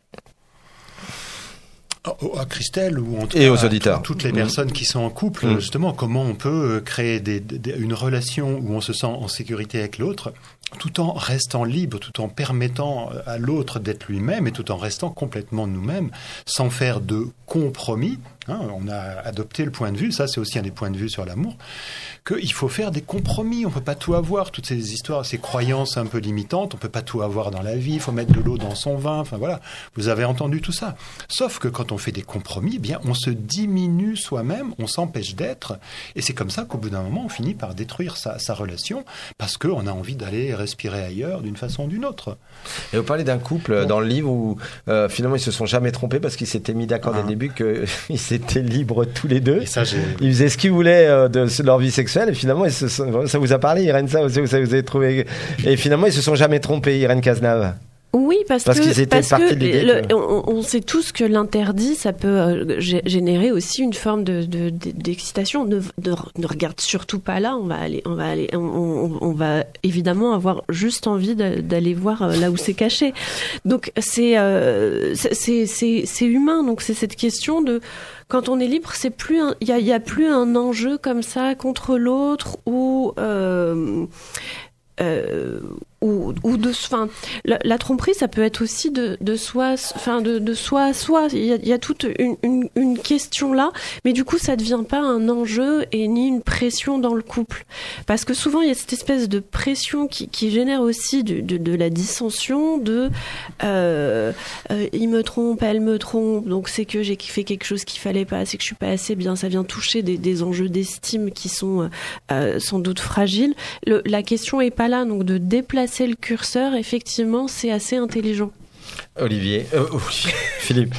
À Christelle ou en tout et cas aux auditeurs. À toutes les personnes mmh. qui sont en couple, mmh. justement, comment on peut créer des, des, une relation où on se sent en sécurité avec l'autre, tout en restant libre, tout en permettant à l'autre d'être lui-même et tout en restant complètement nous-mêmes, sans faire de compromis. Hein, on a adopté le point de vue, ça c'est aussi un des points de vue sur l'amour, qu'il faut faire des compromis, on ne peut pas tout avoir, toutes ces histoires, ces croyances un peu limitantes, on ne peut pas tout avoir dans la vie, il faut mettre de l'eau dans son vin, enfin voilà, vous avez entendu tout ça. Sauf que quand on fait des compromis, eh bien on se diminue soi-même, on s'empêche d'être, et c'est comme ça qu'au bout d'un moment, on finit par détruire sa, sa relation, parce qu'on a envie d'aller respirer ailleurs d'une façon ou d'une autre. Et vous parlez d'un couple bon. dans le livre où euh, finalement ils se sont jamais trompés parce qu'ils s'étaient mis d'accord ah. dès le début qu'ils étaient libres tous les deux. Et ça, j'ai... Ils faisaient ce qu'ils voulaient euh, de, de leur vie sexuelle et finalement ils se sont... ça vous a parlé, Irène, ça aussi, vous avez trouvé. Et finalement ils se sont jamais trompés, Irène Cazenave. Oui, parce, parce que, qu'ils étaient parce partis que de l'idée le, que... on, on sait tous que l'interdit, ça peut euh, g- générer aussi une forme de, de, de, d'excitation. Ne, de, ne regarde surtout pas là. On va aller, on va aller, on, on, on va évidemment avoir juste envie de, d'aller voir là où c'est caché. Donc c'est, euh, c'est, c'est, c'est, c'est humain. Donc c'est cette question de quand on est libre, c'est plus, il y a, y a plus un enjeu comme ça contre l'autre ou. Euh, Euh, ou, ou de, enfin, la, la tromperie, ça peut être aussi de, de soi, enfin, de, de soi à soi. Il y a, il y a toute une, une, une question là, mais du coup, ça devient pas un enjeu et ni une pression dans le couple, parce que souvent il y a cette espèce de pression qui, qui génère aussi de, de, de la dissension, de, euh, euh, il me trompe, elle me trompe, donc c'est que j'ai fait quelque chose qu'il fallait pas, c'est que je suis pas assez bien. Ça vient toucher des, des enjeux d'estime qui sont euh, sans doute fragiles. Le, la question est pas là, donc de déplacer le curseur, effectivement, c'est assez intelligent. Olivier, euh, Olivier. Philippe.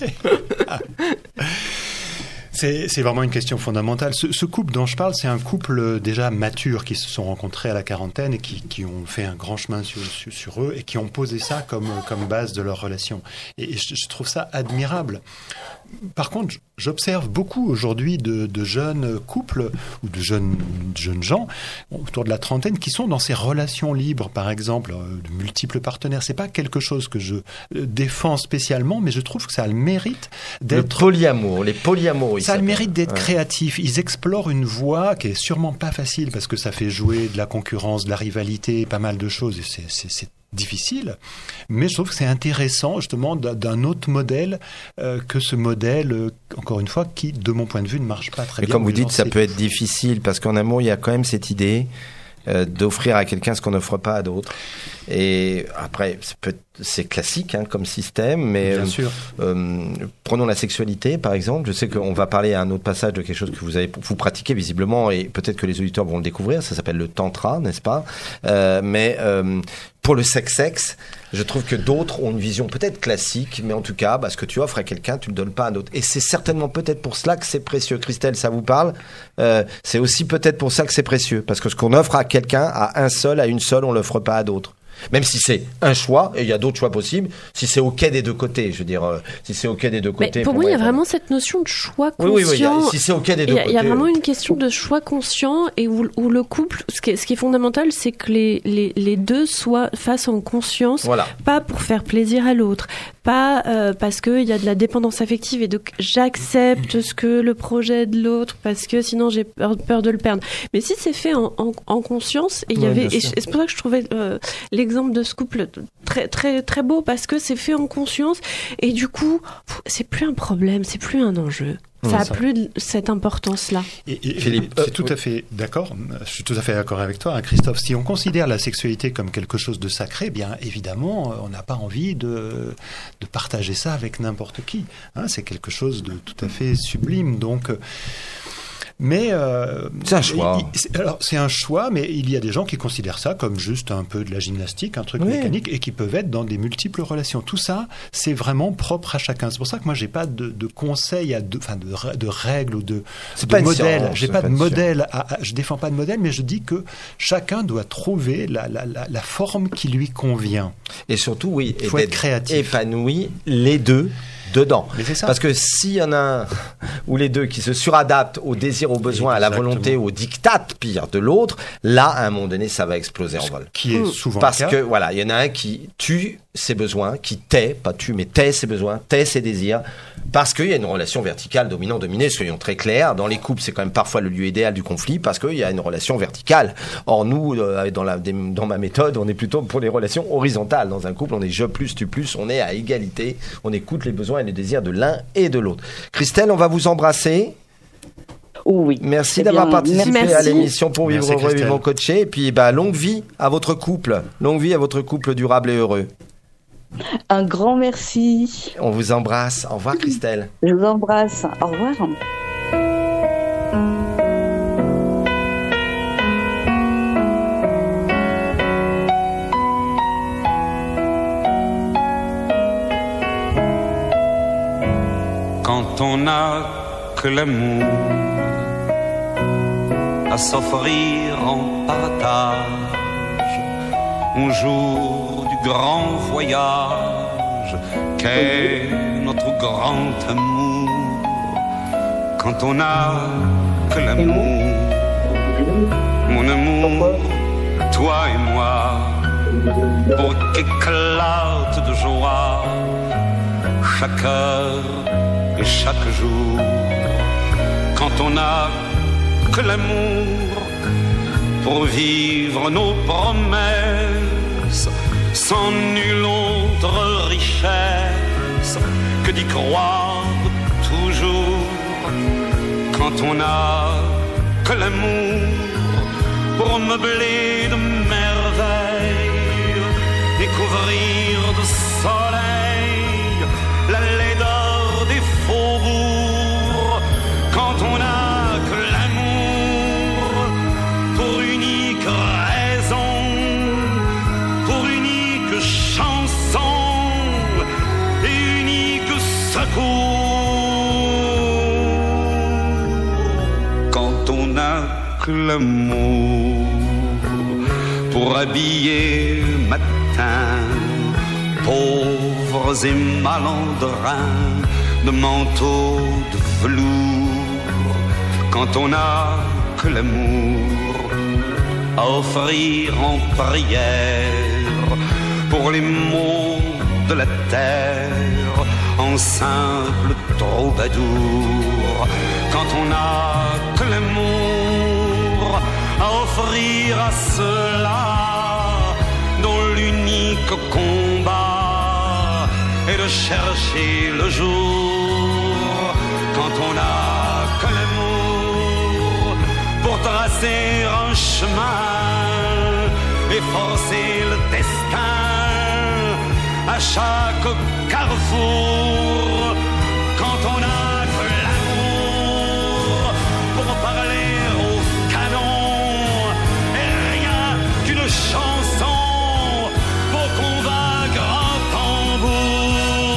C'est, c'est vraiment une question fondamentale. Ce, ce couple dont je parle, c'est un couple déjà mature qui se sont rencontrés à la quarantaine et qui, qui ont fait un grand chemin sur, sur, sur eux et qui ont posé ça comme, comme base de leur relation. Et, et je, je trouve ça admirable. Par contre, j'observe beaucoup aujourd'hui de, de jeunes couples ou de jeunes, de jeunes gens autour de la trentaine qui sont dans ces relations libres, par exemple, de multiples partenaires. C'est pas quelque chose que je défends spécialement, mais je trouve que ça a le mérite d'être... Le polyamour, les polyamours. Ça a le mérite d'être ouais. créatif. Ils explorent une voie qui est sûrement pas facile parce que ça fait jouer de la concurrence, de la rivalité, pas mal de choses. Et c'est, c'est, c'est difficile, mais je trouve que c'est intéressant justement d'un autre modèle euh, que ce modèle, euh, encore une fois, qui, de mon point de vue, ne marche pas très mais bien. Comme vous dites, ça c'est... peut être difficile parce qu'en amour, il y a quand même cette idée euh, d'offrir à quelqu'un ce qu'on n'offre pas à d'autres. Et après, c'est, peut, c'est classique hein, comme système, mais bien sûr. Euh, prenons la sexualité par exemple. Je sais qu'on va parler à un autre passage de quelque chose que vous avez vous pratiquez visiblement et peut-être que les auditeurs vont le découvrir. Ça s'appelle le tantra, n'est-ce pas? euh, Mais euh, pour le sexe-sexe, je trouve que d'autres ont une vision peut-être classique, mais en tout cas, bah, ce que tu offres à quelqu'un, tu le donnes pas à un autre. Et c'est certainement peut-être pour cela que c'est précieux. Christelle, ça vous parle? euh, C'est aussi peut-être pour ça que c'est précieux, parce que ce qu'on offre à quelqu'un, à un seul, à une seule, on l'offre pas à d'autres. Même si c'est un choix, et il y a d'autres choix possibles, si c'est OK des deux côtés, je veux dire, euh, si c'est OK des deux côtés. Mais pour, pour moi, il y a vraiment cette notion de choix conscient. Oui, oui, oui, a, si c'est OK des deux côtés. Il y a vraiment une question de choix conscient et où, où le couple, ce qui est, ce qui est fondamental, c'est que les, les, les deux soient fassent en conscience, voilà. Pas pour faire plaisir à l'autre, pas euh, parce qu'il y a de la dépendance affective et donc j'accepte ce que le projet de l'autre parce que sinon j'ai peur, peur de le perdre. Mais si c'est fait en, en, en conscience, et il y ouais, avait, et c'est pour ça que je trouvais euh, l'exemple de ce couple très très très beau parce que c'est fait en conscience et du coup c'est plus un problème, c'est plus un enjeu. Ça a plus de cette importance-là. Et, et, Philippe, c'est tout à fait d'accord. Je suis tout à fait d'accord avec toi, hein, Christophe. Si on considère la sexualité comme quelque chose de sacré, bien évidemment, on n'a pas envie de, de partager ça avec n'importe qui. Hein, c'est quelque chose de tout à fait sublime. Donc, mais euh, c'est un choix. Il, c'est, alors c'est un choix, mais il y a des gens qui considèrent ça comme juste un peu de la gymnastique, un truc oui. mécanique, et qui peuvent être dans des multiples relations. Tout ça, c'est vraiment propre à chacun. C'est pour ça que moi, j'ai pas de, de conseils, à de, enfin de, de règles ou de, de modèles. J'ai pas, pas de modèle. À, à, je défends pas de modèle, mais je dis que chacun doit trouver la, la, la, la forme qui lui convient. Et surtout, oui, il faut être créatif, épanoui les deux. Dedans. Mais c'est ça. Parce que s'il y en a un ou les deux qui se suradaptent aux désirs, aux besoins, Exactement. à la volonté, au diktat, pire, de l'autre, là, à un moment donné, ça va exploser en vol. Qui est souvent Parce le cas. que, voilà, il y en a un qui tue ses besoins, qui tait, pas tue, mais tait ses besoins, tait ses désirs, parce qu'il y a une relation verticale dominant-dominé, soyons très clairs. Dans les couples, c'est quand même parfois le lieu idéal du conflit, parce qu'il y a une relation verticale. Or, nous, euh, dans, la, dans ma méthode, on est plutôt pour les relations horizontales. Dans un couple, on est je plus, tu plus, on est à égalité, on écoute les besoins et les désirs de l'un et de l'autre. Christelle, on va vous embrasser. Oui. Merci eh d'avoir bien, participé merci. à l'émission Pour Merci vivre heureux et Christelle. vivant coaché. Et puis, bah, longue vie à votre couple. Longue vie à votre couple durable et heureux. Un grand merci. On vous embrasse. Au revoir, Christelle. Je vous embrasse. Au revoir. Quand on n'a que l'amour à s'offrir en partage, un jour du grand voyage qu'est notre grand amour. Quand on n'a que l'amour, mon amour, toi et moi, pour qu'éclate de joie chaque heure et chaque jour. Quand on n'a que l'amour pour vivre nos promesses, sans nulle autre richesse que d'y croire toujours. Quand on n'a que l'amour pour meubler de merveilles, découvrir de soleil la laideur des faubourgs. Quand on n'a que l'amour pour unique raison, pour unique chanson et unique secours. Quand on n'a que l'amour pour habiller matin pauvres et malandrins de manteaux de velours. Quand on n'a que l'amour à offrir en prière pour les maux de la terre en simple troubadour. Quand on n'a que l'amour à offrir à ceux-là dont l'unique combat est de chercher le jour. Quand on n'a que l'amour pour tracer un chemin et forcer le destin à chaque carrefour. Quand on n'a que l'amour pour parler au canon et rien qu'une chanson pour convaincre un tambour.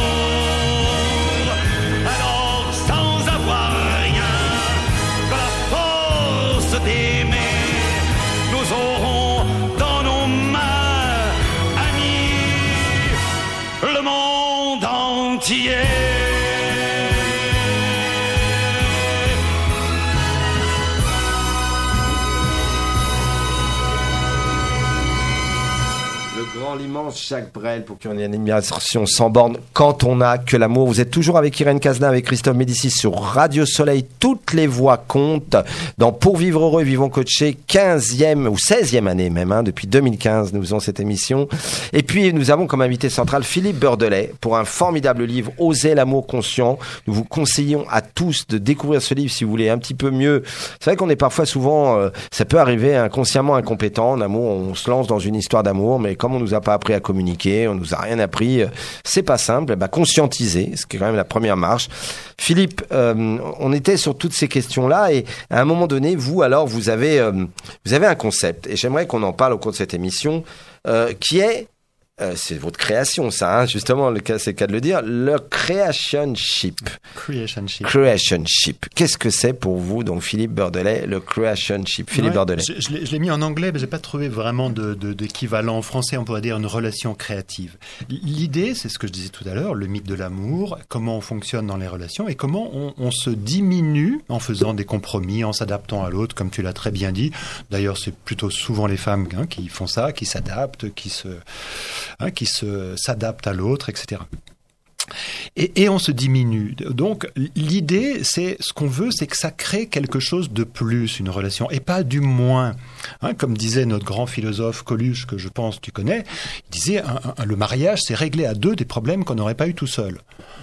Alors sans avoir rien que la force d'aimer, nous aurons dans nos mains entier. L'immense Jacques Brel pour qu'il y ait une admiration sans borne quand on n'a que l'amour. Vous êtes toujours avec Irène Casdin, avec Christophe Médicis sur Radio Soleil. Toutes les voix comptent dans Pour vivre heureux et vivons coachés, quinzième ou seizième année même, hein, depuis deux mille quinze nous faisons cette émission. Et puis nous avons comme invité central Philippe Beurdelais pour un formidable livre Oser l'amour conscient. Nous vous conseillons à tous de découvrir ce livre si vous voulez un petit peu mieux. C'est vrai qu'on est parfois souvent, euh, ça peut arriver inconsciemment incompétent en amour, on se lance dans une histoire d'amour, mais comme on nous a pas appris à communiquer, on nous a rien appris, c'est pas simple, bah, conscientiser, ce qui est quand même la première marche. Philippe, euh, on était sur toutes ces questions-là et à un moment donné, vous alors, vous avez, euh, vous avez un concept et j'aimerais qu'on en parle au cours de cette émission euh, qui est Euh, c'est votre création, ça, hein, justement, le cas, c'est le cas de le dire, le creationship. Creationship. Creationship. Qu'est-ce que c'est pour vous, donc Philippe Beurdelais, le creationship? Philippe ouais, Beurdelais. Je, je, l'ai, je l'ai mis en anglais, mais j'ai pas trouvé vraiment de, de, d'équivalent en français. On pourrait dire une relation créative. L'idée, c'est ce que je disais tout à l'heure, le mythe de l'amour, comment on fonctionne dans les relations et comment on, on se diminue en faisant des compromis, en s'adaptant à l'autre, comme tu l'as très bien dit. D'ailleurs, c'est plutôt souvent les femmes hein, qui font ça, qui s'adaptent, qui se Hein, qui se, s'adapte à l'autre, et cetera. Et, et on se diminue. Donc, l'idée, c'est, ce qu'on veut, c'est que ça crée quelque chose de plus, une relation, et pas du moins. Hein, comme disait notre grand philosophe Coluche, que je pense tu connais, il disait, un, un, le mariage, c'est régler à deux des problèmes qu'on n'aurait pas eu tout seul.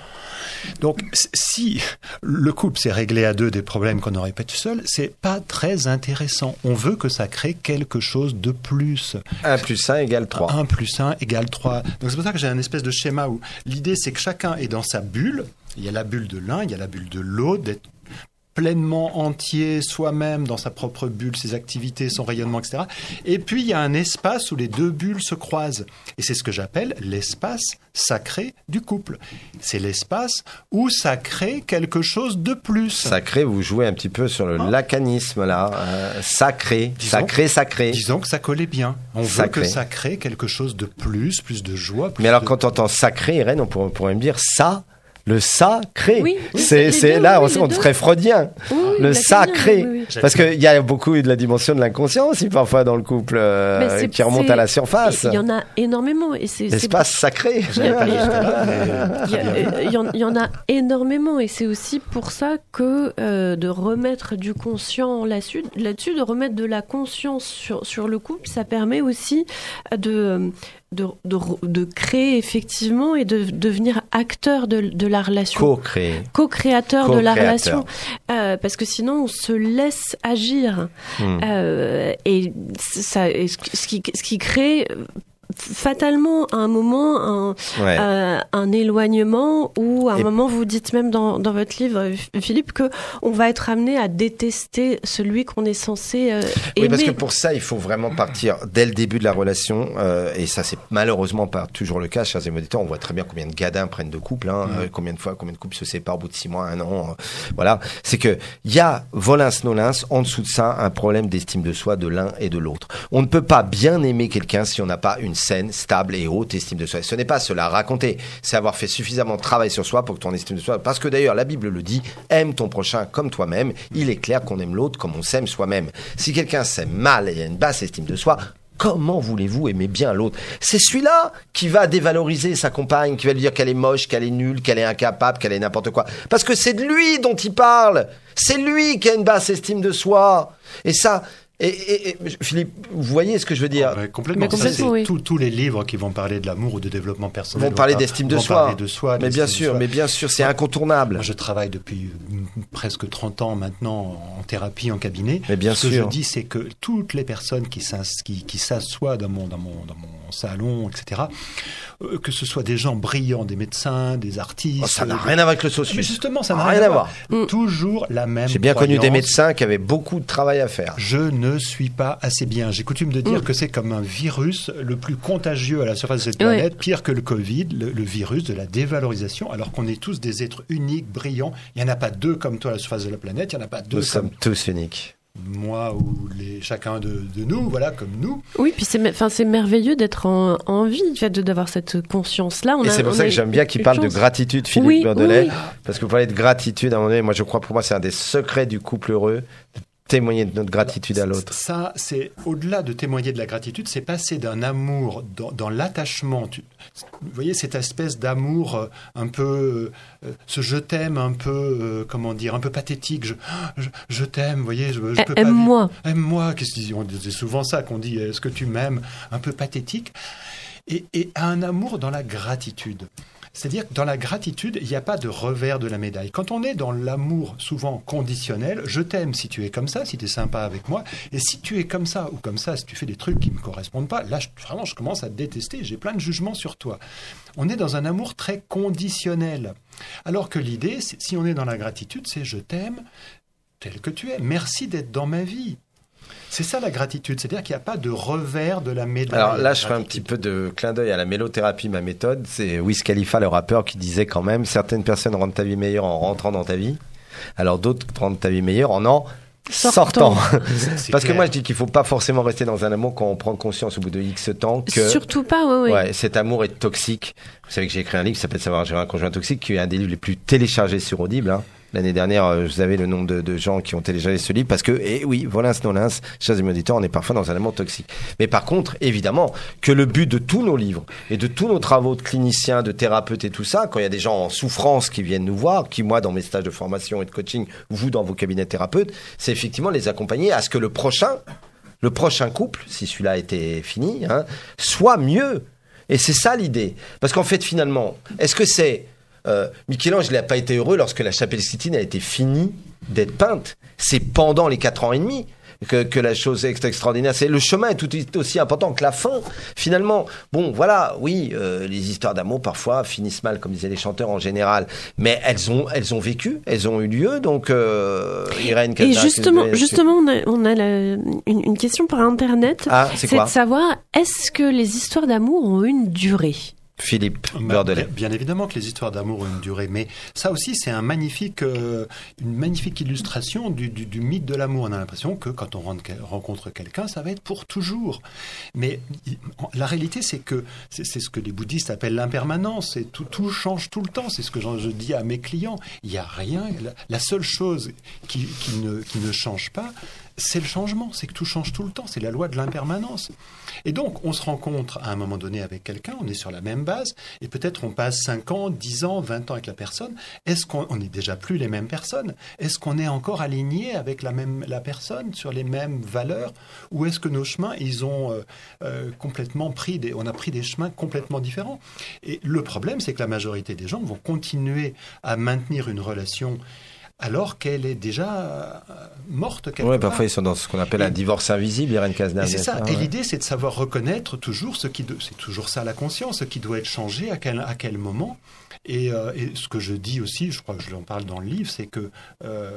Donc, si le couple s'est réglé à deux des problèmes qu'on n'aurait pas tout seul, c'est pas très intéressant. On veut que ça crée quelque chose de plus. un plus un égale trois. un plus un égale trois. Donc, c'est pour ça que j'ai un espèce de schéma où l'idée, c'est que chacun est dans sa bulle. Il y a la bulle de l'un, il y a la bulle de l'autre, d'être pleinement entier soi-même dans sa propre bulle, ses activités, son rayonnement, et cetera. Et puis, il y a un espace où les deux bulles se croisent. Et c'est ce que j'appelle l'espace sacré du couple. C'est l'espace où ça crée quelque chose de plus. Sacré, vous jouez un petit peu sur le hein lacanisme, là. Euh, sacré, disons, sacré, sacré. Disons que ça collait bien. On sacré. veut que ça crée quelque chose de plus, plus de joie. Plus Mais alors, de... quand on entend sacré, Irène, on pourrait, on pourrait me dire ça. Le sacré, oui, oui, c'est, c'est deux, là, oui, on, on serait freudien. Oui, oui, le sacré, oui, oui. parce qu'il y a beaucoup de la dimension de l'inconscient aussi parfois dans le couple euh, qui remonte à la surface. Il y en a énormément. Et c'est, L'espace c'est... sacré. Il y, a, il, y en, il y en a énormément et c'est aussi pour ça que euh, de remettre du conscient là-dessus, là-dessus, de remettre de la conscience sur, sur le couple, ça permet aussi de... De, de, de créer effectivement et de, de devenir acteur de, de la relation. Co-créer. Co-créateur Co-créateur. de la relation. Euh, parce que sinon, on se laisse agir. Mmh. Euh, et ça, et ce, qui, ce qui crée fatalement à un moment un, ouais. euh, un éloignement ou à un et moment vous dites même dans, dans votre livre Philippe que on va être amené à détester celui qu'on est censé euh, aimer. Oui, parce que pour ça il faut vraiment partir dès le début de la relation euh, et ça c'est malheureusement pas toujours le cas, chers auditeurs. On voit très bien combien de gadins prennent de couples hein, mmh. euh, combien de fois combien de couples se séparent au bout de six mois, un an euh, voilà, c'est que il y a volins nolins en dessous de ça un problème d'estime de soi de l'un et de l'autre. On ne peut pas bien aimer quelqu'un si on n'a pas une saine, stable et haute estime de soi. Et ce n'est pas cela raconter, c'est avoir fait suffisamment de travail sur soi pour que ton estime de soi, parce que d'ailleurs la Bible le dit, aime ton prochain comme toi-même. Il est clair qu'on aime l'autre comme on s'aime soi-même. Si quelqu'un s'aime mal et a une basse estime de soi, comment voulez-vous aimer bien l'autre? C'est celui-là qui va dévaloriser sa compagne, qui va lui dire qu'elle est moche, qu'elle est nulle, qu'elle est incapable, qu'elle est n'importe quoi. Parce que c'est de lui dont il parle. C'est lui qui a une basse estime de soi. Et ça... Et, et, et Philippe, vous voyez ce que je veux dire? oh, bah, Complètement. complètement ça, c'est oui. tous, tous les livres qui vont parler de l'amour ou de développement personnel vont parler d'estime de soi. de soi. Mais bien sûr, mais bien sûr, c'est incontournable. Moi, je travaille depuis presque trente ans maintenant en thérapie, en cabinet. Mais bien ce sûr. que je dis, c'est que toutes les personnes qui, qui, qui s'assoient dans mon, dans, mon, dans mon salon, et cetera, euh, que ce soit des gens brillants, des médecins, des artistes... Oh, ça n'a rien à voir avec le socius. Mais justement, ça n'a rien, rien à voir. voir. Toujours la même J'ai bien croyance. connu des médecins qui avaient beaucoup de travail à faire. Je ne suis pas assez bien. J'ai coutume de dire mmh. que c'est comme un virus le plus contagieux à la surface de cette planète, oui. pire que le Covid, le, le virus de la dévalorisation, alors qu'on est tous des êtres uniques, brillants. Il n'y en a pas deux comme toi à la surface de la planète, il n'y en a pas deux Nous comme... sommes tous uniques. moi ou les, chacun de, de nous, voilà, comme nous. Oui, puis c'est, enfin, c'est merveilleux d'être en, en vie, en fait, de, d'avoir cette conscience-là. On et a, c'est pour ça que j'aime bien qu'il parle de gratitude, Philippe oui, Beurdelet, oui, oui. parce que vous parlez de gratitude, à un moment donné, moi je crois, pour moi, c'est un des secrets du couple heureux, de témoigner de notre gratitude Alors, à l'autre. Ça, c'est au-delà de témoigner de la gratitude, c'est passer d'un amour dans, dans l'attachement. Tu, vous voyez, cette espèce d'amour euh, un peu, euh, ce je t'aime un peu, euh, comment dire, un peu pathétique. Je, je, je t'aime, vous voyez, je, je peux pas. Aime-moi. Vivre. Aime-moi. Qu'est-ce qu'ils disent ? C'est souvent ça qu'on dit. Est-ce que tu m'aimes ? Un peu pathétique. Et, et un amour dans la gratitude. C'est-à-dire que dans la gratitude, il n'y a pas de revers de la médaille. Quand on est dans l'amour souvent conditionnel, je t'aime si tu es comme ça, si tu es sympa avec moi, et si tu es comme ça ou comme ça, si tu fais des trucs qui ne me correspondent pas, là, je, vraiment, je commence à te détester, j'ai plein de jugements sur toi. On est dans un amour très conditionnel. Alors que l'idée, c'est, si on est dans la gratitude, c'est je t'aime tel que tu es. Merci d'être dans ma vie. C'est ça la gratitude, c'est-à-dire qu'il n'y a pas de revers de la médaille. Alors là, je ferai un petit peu de clin d'œil à la mélothérapie, ma méthode. C'est Wiz Khalifa, le rappeur, qui disait quand même certaines personnes rendent ta vie meilleure en rentrant dans ta vie, alors d'autres rendent ta vie meilleure en en sortant. sortant. Parce clair. que moi, je dis qu'il ne faut pas forcément rester dans un amour quand on prend conscience au bout de X temps que... Surtout pas, oui, oui. Ouais, cet amour est toxique. Vous savez que j'ai écrit un livre qui s'appelle « Savoir gérer un conjoint toxique », qui est un des livres les plus téléchargés sur Audible, hein. L'année dernière, vous avez le nombre de, de gens qui ont téléchargé ce livre parce que, et oui, volins, nolins, chers amis auditeurs, on est parfois dans un amour toxique. Mais par contre, évidemment, que le but de tous nos livres et de tous nos travaux de cliniciens, de thérapeutes et tout ça, quand il y a des gens en souffrance qui viennent nous voir, qui moi, dans mes stages de formation et de coaching, vous dans vos cabinets thérapeutes, c'est effectivement les accompagner à ce que le prochain, le prochain couple, si celui-là était fini, hein, soit mieux. Et c'est ça l'idée. Parce qu'en fait, finalement, est-ce que c'est... Euh, Michel-Ange n'a pas été heureux lorsque la chapelle Sixtine a été finie d'être peinte. C'est pendant les quatre ans et demi que, que la chose est extraordinaire. C'est, le chemin est tout aussi important que la fin. Finalement, bon, voilà, oui, euh, les histoires d'amour parfois finissent mal, comme disaient les chanteurs en général, mais elles ont, elles ont vécu, elles ont eu lieu. Donc, euh, Irène. Et justement, devez... justement, on a, on a la, une, une question par internet. Ah, c'est, c'est quoi de savoir, est-ce que les histoires d'amour ont une durée ? Philippe bah, Beurdelet. Bien, bien évidemment que les histoires d'amour ont une durée, mais ça aussi c'est un magnifique, euh, une magnifique illustration du, du, du mythe de l'amour. On a l'impression que quand on rencontre quelqu'un, ça va être pour toujours. Mais la réalité, c'est que c'est, c'est ce que les bouddhistes appellent l'impermanence. C'est tout, tout change tout le temps. C'est ce que je, je dis à mes clients. Il n'y a rien. La, la seule chose qui, qui, ne, qui ne change pas, c'est le changement, c'est que tout change tout le temps, c'est la loi de l'impermanence. Et donc, on se rencontre à un moment donné avec quelqu'un, on est sur la même base, et peut-être on passe cinq ans, dix ans, vingt ans avec la personne. Est-ce qu'on n'est déjà plus les mêmes personnes ? Est-ce qu'on est encore aligné avec la même la personne, sur les mêmes valeurs ? Ou est-ce que nos chemins, ils ont euh, euh, complètement pris des, on a pris des chemins complètement différents ? Et le problème, c'est que la majorité des gens vont continuer à maintenir une relation alors qu'elle est déjà morte quelque ouais, part. Parfois, ils sont dans ce qu'on appelle et, un divorce invisible, Irène Cazenave. Et c'est ça. ça et ouais. l'idée, c'est de savoir reconnaître toujours ce qui... De... C'est toujours ça, la conscience, ce qui doit être changé, à quel, à quel moment. Et, euh, et ce que je dis aussi, je crois que je en parle dans le livre, c'est que euh,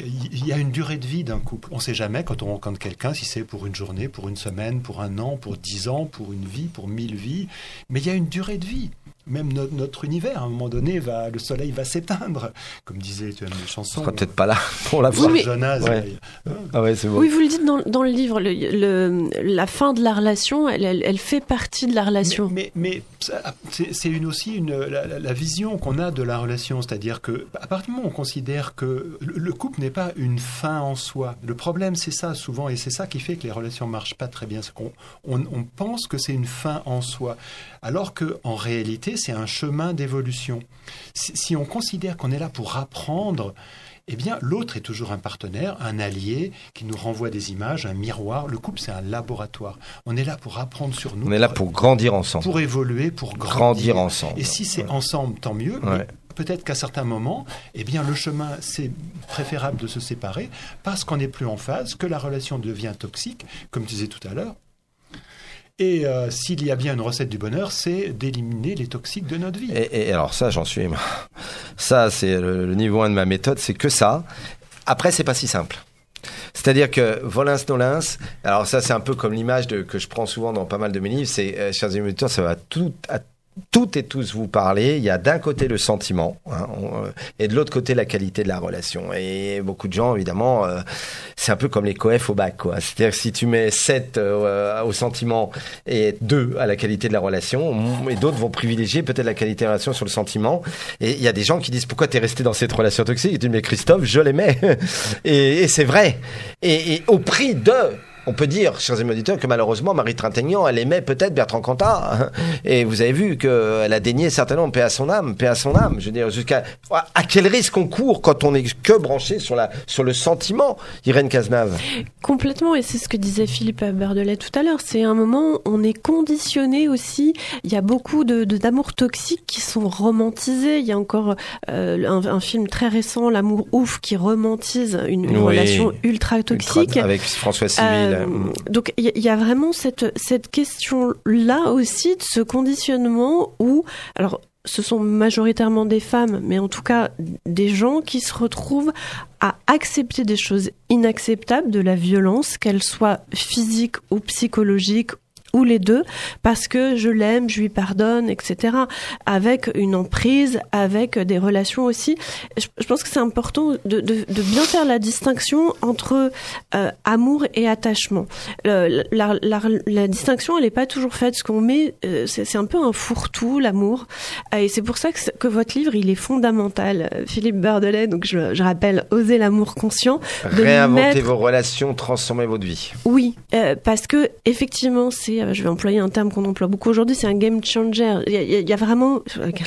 y a une durée de vie d'un couple. On ne sait jamais, quand on rencontre quelqu'un, si c'est pour une journée, pour une semaine, pour un an, pour dix ans, pour une vie, pour mille vies. Mais il y a une durée de vie. Même notre, notre univers, à un moment donné, va, le soleil va s'éteindre. Comme disait tu as une chanson. On sera peut-être pas là pour la fin. Oui, mais... Jonas. Ouais. Ah ouais, c'est beau. Oui, vous le dites dans, dans le livre, le, le, la fin de la relation, elle, elle, elle fait partie de la relation. Mais, mais, mais ça, c'est, c'est une aussi une, la, la vision qu'on a de la relation. C'est-à-dire que, à partir du moment où on considère que le, le couple n'est pas une fin en soi, le problème, c'est ça souvent, et c'est ça qui fait que les relations ne marchent pas très bien. C'est qu'on on, on pense que c'est une fin en soi, alors qu'en réalité, c'est un chemin d'évolution. Si, si on considère qu'on est là pour apprendre, eh bien, l'autre est toujours un partenaire, un allié qui nous renvoie des images, un miroir. Le couple, c'est un laboratoire. On est là pour apprendre sur nous. On est là pour grandir ensemble. Pour évoluer, pour grandir, grandir ensemble. Et si c'est ouais. ensemble, tant mieux. Ouais. Mais peut-être qu'à certains moments, eh bien, le chemin, c'est préférable de se séparer parce qu'on n'est plus en phase, que la relation devient toxique, comme tu disais tout à l'heure. Et euh, s'il y a bien une recette du bonheur, c'est d'éliminer les toxiques de notre vie. Et, et alors ça, j'en suis... Ça, c'est le, le niveau un de ma méthode, c'est que ça. Après, c'est pas si simple. C'est-à-dire que volins nolins, alors ça, c'est un peu comme l'image de, que je prends souvent dans pas mal de mes livres, c'est, euh, chers auditeurs, ça va tout... À, toutes et tous vous parler. Il y a d'un côté le sentiment hein, on, euh, et de l'autre côté la qualité de la relation. Et beaucoup de gens, évidemment, euh, c'est un peu comme les coefs au bac, quoi. C'est-à-dire que si tu mets sept euh, au sentiment et deux à la qualité de la relation, et d'autres vont privilégier peut-être la qualité de la relation sur le sentiment. Et il y a des gens qui disent pourquoi t'es resté dans cette relation toxique? Et tu dis mais Christophe, je l'aimais. et, et c'est vrai. Et, et au prix de... On peut dire, chers amis auditeurs, que malheureusement, Marie Trintignant, elle aimait peut-être Bertrand Cantat. Et vous avez vu qu'elle a dénié certainement paix à son âme, paix à son âme. Je veux dire, jusqu'à, à quel risque on court quand on n'est que branché sur la, sur le sentiment, Irène Cazenave? Complètement. Et c'est ce que disait Philippe Berdelet tout à l'heure. C'est un moment, on est conditionné aussi. Il y a beaucoup de, de d'amour toxiques qui sont romantisés. Il y a encore euh, un, un film très récent, L'amour ouf, qui romantise une, une oui, relation ultra toxique. Ultra, avec François Civil. Euh, Donc il y, y a vraiment cette cette question-là aussi de ce conditionnement où alors ce sont majoritairement des femmes, mais en tout cas des gens qui se retrouvent à accepter des choses inacceptables, de la violence, qu'elle soit physique ou psychologique ou les deux, parce que je l'aime, je lui pardonne, et cetera. Avec une emprise, avec des relations aussi. Je, je pense que c'est important de, de, de bien faire la distinction entre euh, amour et attachement. Euh, la, la, la distinction, elle n'est pas toujours faite. Ce qu'on met, euh, c'est, c'est un peu un fourre-tout, l'amour. Euh, et c'est pour ça que, que votre livre, il est fondamental. Philippe Berdelet, donc je, je rappelle, Oser l'amour conscient. Réinventer mettre... vos relations, transformer votre vie. Oui, euh, parce que effectivement, c'est je vais employer un terme qu'on emploie beaucoup aujourd'hui, c'est un game changer. Il y a, il y a vraiment...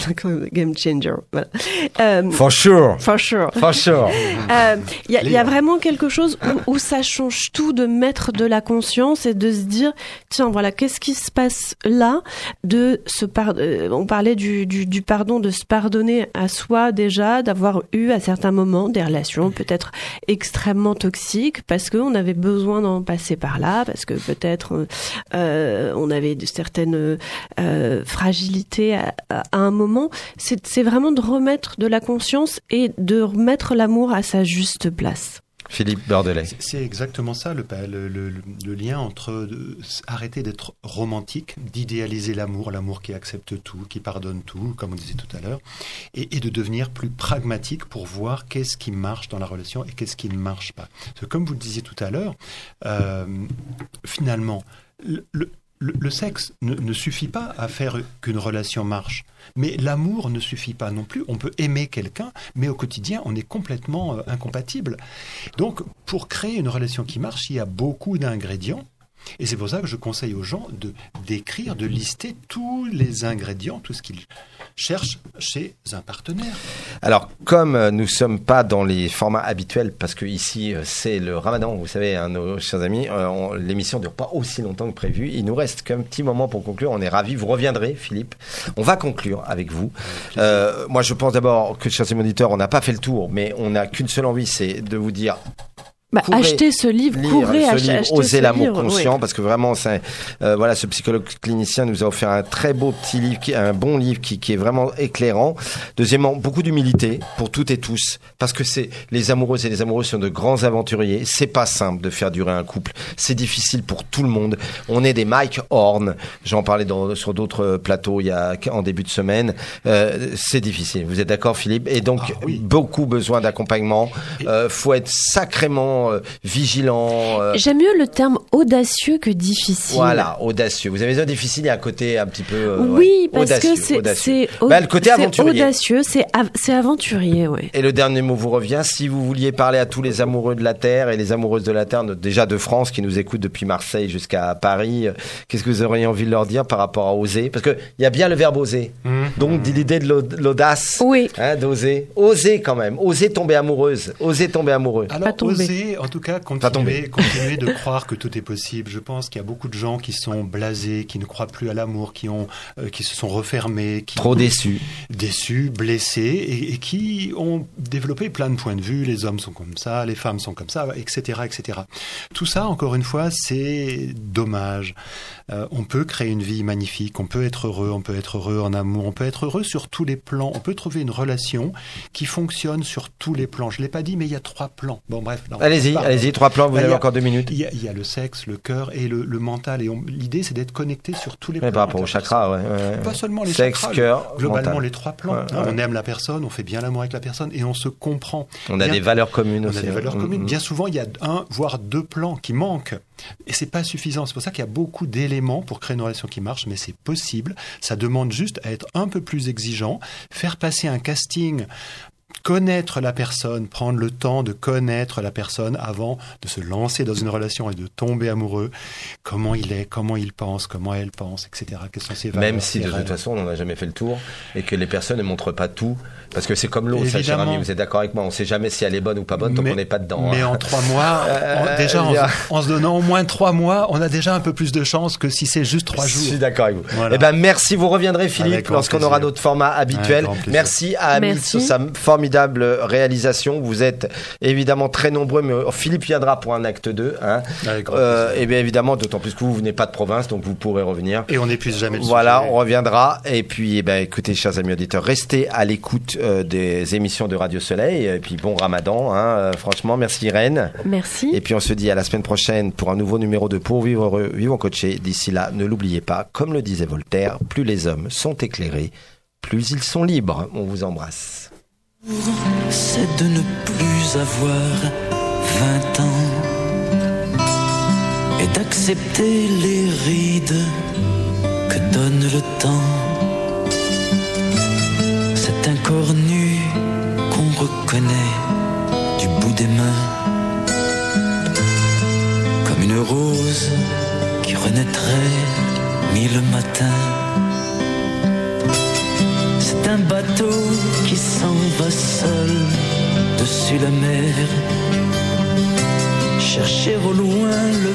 Game changer, voilà. Euh, for sure. For sure. For sure. euh, il, y a, il y a vraiment quelque chose où, où ça change tout, de mettre de la conscience et de se dire, tiens, voilà, qu'est-ce qui se passe là? De se par... On parlait du, du, du pardon, de se pardonner à soi déjà, d'avoir eu à certains moments des relations peut-être extrêmement toxiques parce qu'on avait besoin d'en passer par là, parce que peut-être... Euh, on avait de certaines euh, fragilités à, à, à un moment. C'est, c'est vraiment de remettre de la conscience et de remettre l'amour à sa juste place. Philippe Berdelet. C'est, c'est exactement ça, le, le, le, le lien entre de, arrêter d'être romantique, d'idéaliser l'amour, l'amour qui accepte tout, qui pardonne tout, comme on disait tout à l'heure, et, et de devenir plus pragmatique pour voir qu'est-ce qui marche dans la relation et qu'est-ce qui ne marche pas. Parce que comme vous le disiez tout à l'heure, euh, finalement, le, le, le sexe ne, ne suffit pas à faire qu'une relation marche. Mais l'amour ne suffit pas non plus. On peut aimer quelqu'un, mais au quotidien, on est complètement euh, incompatible. Donc, pour créer une relation qui marche, il y a beaucoup d'ingrédients. Et c'est pour ça que je conseille aux gens de d'écrire, de lister tous les ingrédients, tout ce qu'ils cherchent chez un partenaire. Alors, comme euh, nous ne sommes pas dans les formats habituels, parce que ici euh, c'est le Ramadan, vous savez, hein, nos chers amis, euh, on, l'émission ne dure pas aussi longtemps que prévu. Il nous reste qu'un petit moment pour conclure. On est ravis. Vous reviendrez, Philippe. On va conclure avec vous. Euh, moi, je pense d'abord que, chers auditeurs, on n'a pas fait le tour, mais on n'a qu'une seule envie, c'est de vous dire... Bah, achetez ce livre, lire, courez, ce ach- livre, achetez Oser ce l'amour livre, conscient, oui. parce que vraiment, c'est, euh, voilà, ce psychologue clinicien nous a offert un très beau petit livre, qui, un bon livre qui, qui est vraiment éclairant. Deuxièmement, beaucoup d'humilité pour toutes et tous, parce que c'est les amoureuses et les amoureux sont de grands aventuriers. C'est pas simple de faire durer un couple, c'est difficile pour tout le monde. On est des Mike Horn, j'en parlais dans, sur d'autres plateaux il y a en début de semaine. Euh, c'est difficile. Vous êtes d'accord, Philippe? Et donc ah, oui. beaucoup besoin d'accompagnement. Euh, faut être sacrément euh, vigilant. Euh... J'aime mieux le terme audacieux que difficile. Voilà, audacieux. Vous avez besoin difficile, il y a un côté un petit peu. Euh, oui, ouais. parce audacieux, que c'est, audacieux. c'est, bah, le côté c'est aventurier. audacieux, c'est, av- c'est aventurier, oui. Et le dernier mot vous revient. Si vous vouliez parler à tous les amoureux de la Terre et les amoureuses de la Terre, déjà de France, qui nous écoutent depuis Marseille jusqu'à Paris, qu'est-ce que vous auriez envie de leur dire par rapport à oser? Parce que il y a bien le verbe oser. Mmh. Donc l'idée de l'audace, oui. hein, d'oser, oser quand même, oser tomber amoureuse, oser tomber amoureux. Alors pas tomber. Oser, en tout cas, continuer. Continuer, continuer de croire que tout est possible. Je pense qu'il y a beaucoup de gens qui sont blasés, qui ne croient plus à l'amour, qui ont, euh, qui se sont refermés, qui trop déçus, déçus, blessés, et, et qui ont développé plein de points de vue. Les hommes sont comme ça, les femmes sont comme ça, et cetera, et cetera. Tout ça, encore une fois, c'est dommage. Euh, on peut créer une vie magnifique, on peut être heureux, on peut être heureux en amour, on peut être heureux sur tous les plans. On peut trouver une relation qui fonctionne sur tous les plans. Je l'ai pas dit, mais il y a trois plans. Bon, bref. Non. Allez. allez-y, Pardon. allez-y, trois plans, vous Bah, avez y a- encore deux minutes. Il y, a, il y a le sexe, le cœur et le, le mental. Et on- l'idée, c'est d'être connecté sur tous les Mais plans. par rapport aux chakras, ouais. ouais. Pas seulement les Sexe, chakras, cœur, globalement mental. les trois plans. Ouais, Hein, ouais. On aime la personne, on fait bien l'amour avec la personne et on se comprend. On a Bien- des valeurs communes on aussi. a des valeurs hein. communes. Mm, mm. Bien souvent, il y a un, voire deux plans qui manquent. Et c'est pas suffisant. C'est pour ça qu'il y a beaucoup d'éléments pour créer une relation qui marche, mais c'est possible. Ça demande juste à être un peu plus exigeant, faire passer un casting, connaître la personne, prendre le temps de connaître la personne avant de se lancer dans une relation et de tomber amoureux. Comment il est, comment il pense, comment elle pense, et cetera. Quelles sont ses valeurs, Même si ses de toute rêves. façon on n'en a jamais fait le tour et que les personnes ne montrent pas tout, parce que c'est comme l'eau, ça, cher Évidemment. ami, vous êtes d'accord avec moi, on ne sait jamais si elle est bonne ou pas bonne tant Mais- qu'on n'est pas dedans. Mais hein. en trois mois, en- Euh, déjà en, bien. en se donnant au moins trois mois, on a déjà un peu plus de chance que si c'est juste trois Je jours. suis d'accord avec vous. Voilà. Eh ben merci, vous reviendrez Philippe Avec grand lorsqu'on plaisir. aura notre format habituel. Avec grand plaisir. Merci à Amit Merci. sur sa formidable réalisation. Vous êtes évidemment très nombreux, mais Philippe viendra pour un acte deux. Hein. Avec grand Euh, plaisir. et bien évidemment, d'autant plus que vous, vous venez pas de province, donc vous pourrez revenir. Et on n'épuise jamais le Voilà, sujet. on reviendra. Et puis, eh ben, écoutez, chers amis auditeurs, restez à l'écoute euh, des émissions de Radio Soleil. Et puis, bon Ramadan. Hein, euh, franchement, merci Irène. Merci. Et puis, on se dit à la semaine prochaine pour un nouveau numéro de Pour vivre heureux, vivons coachés. D'ici là, ne l'oubliez pas, comme le disait Voltaire, plus les hommes sont éclairés, plus ils sont libres. On vous embrasse. C'est de ne plus avoir vingt ans et d'accepter les rides que donne le temps. C'est un corps nu qu'on reconnaît du bout des mains, comme une rose qui renaîtrait mille matins. C'est un bateau qui s'en va seul dessus la mer, chercher au loin le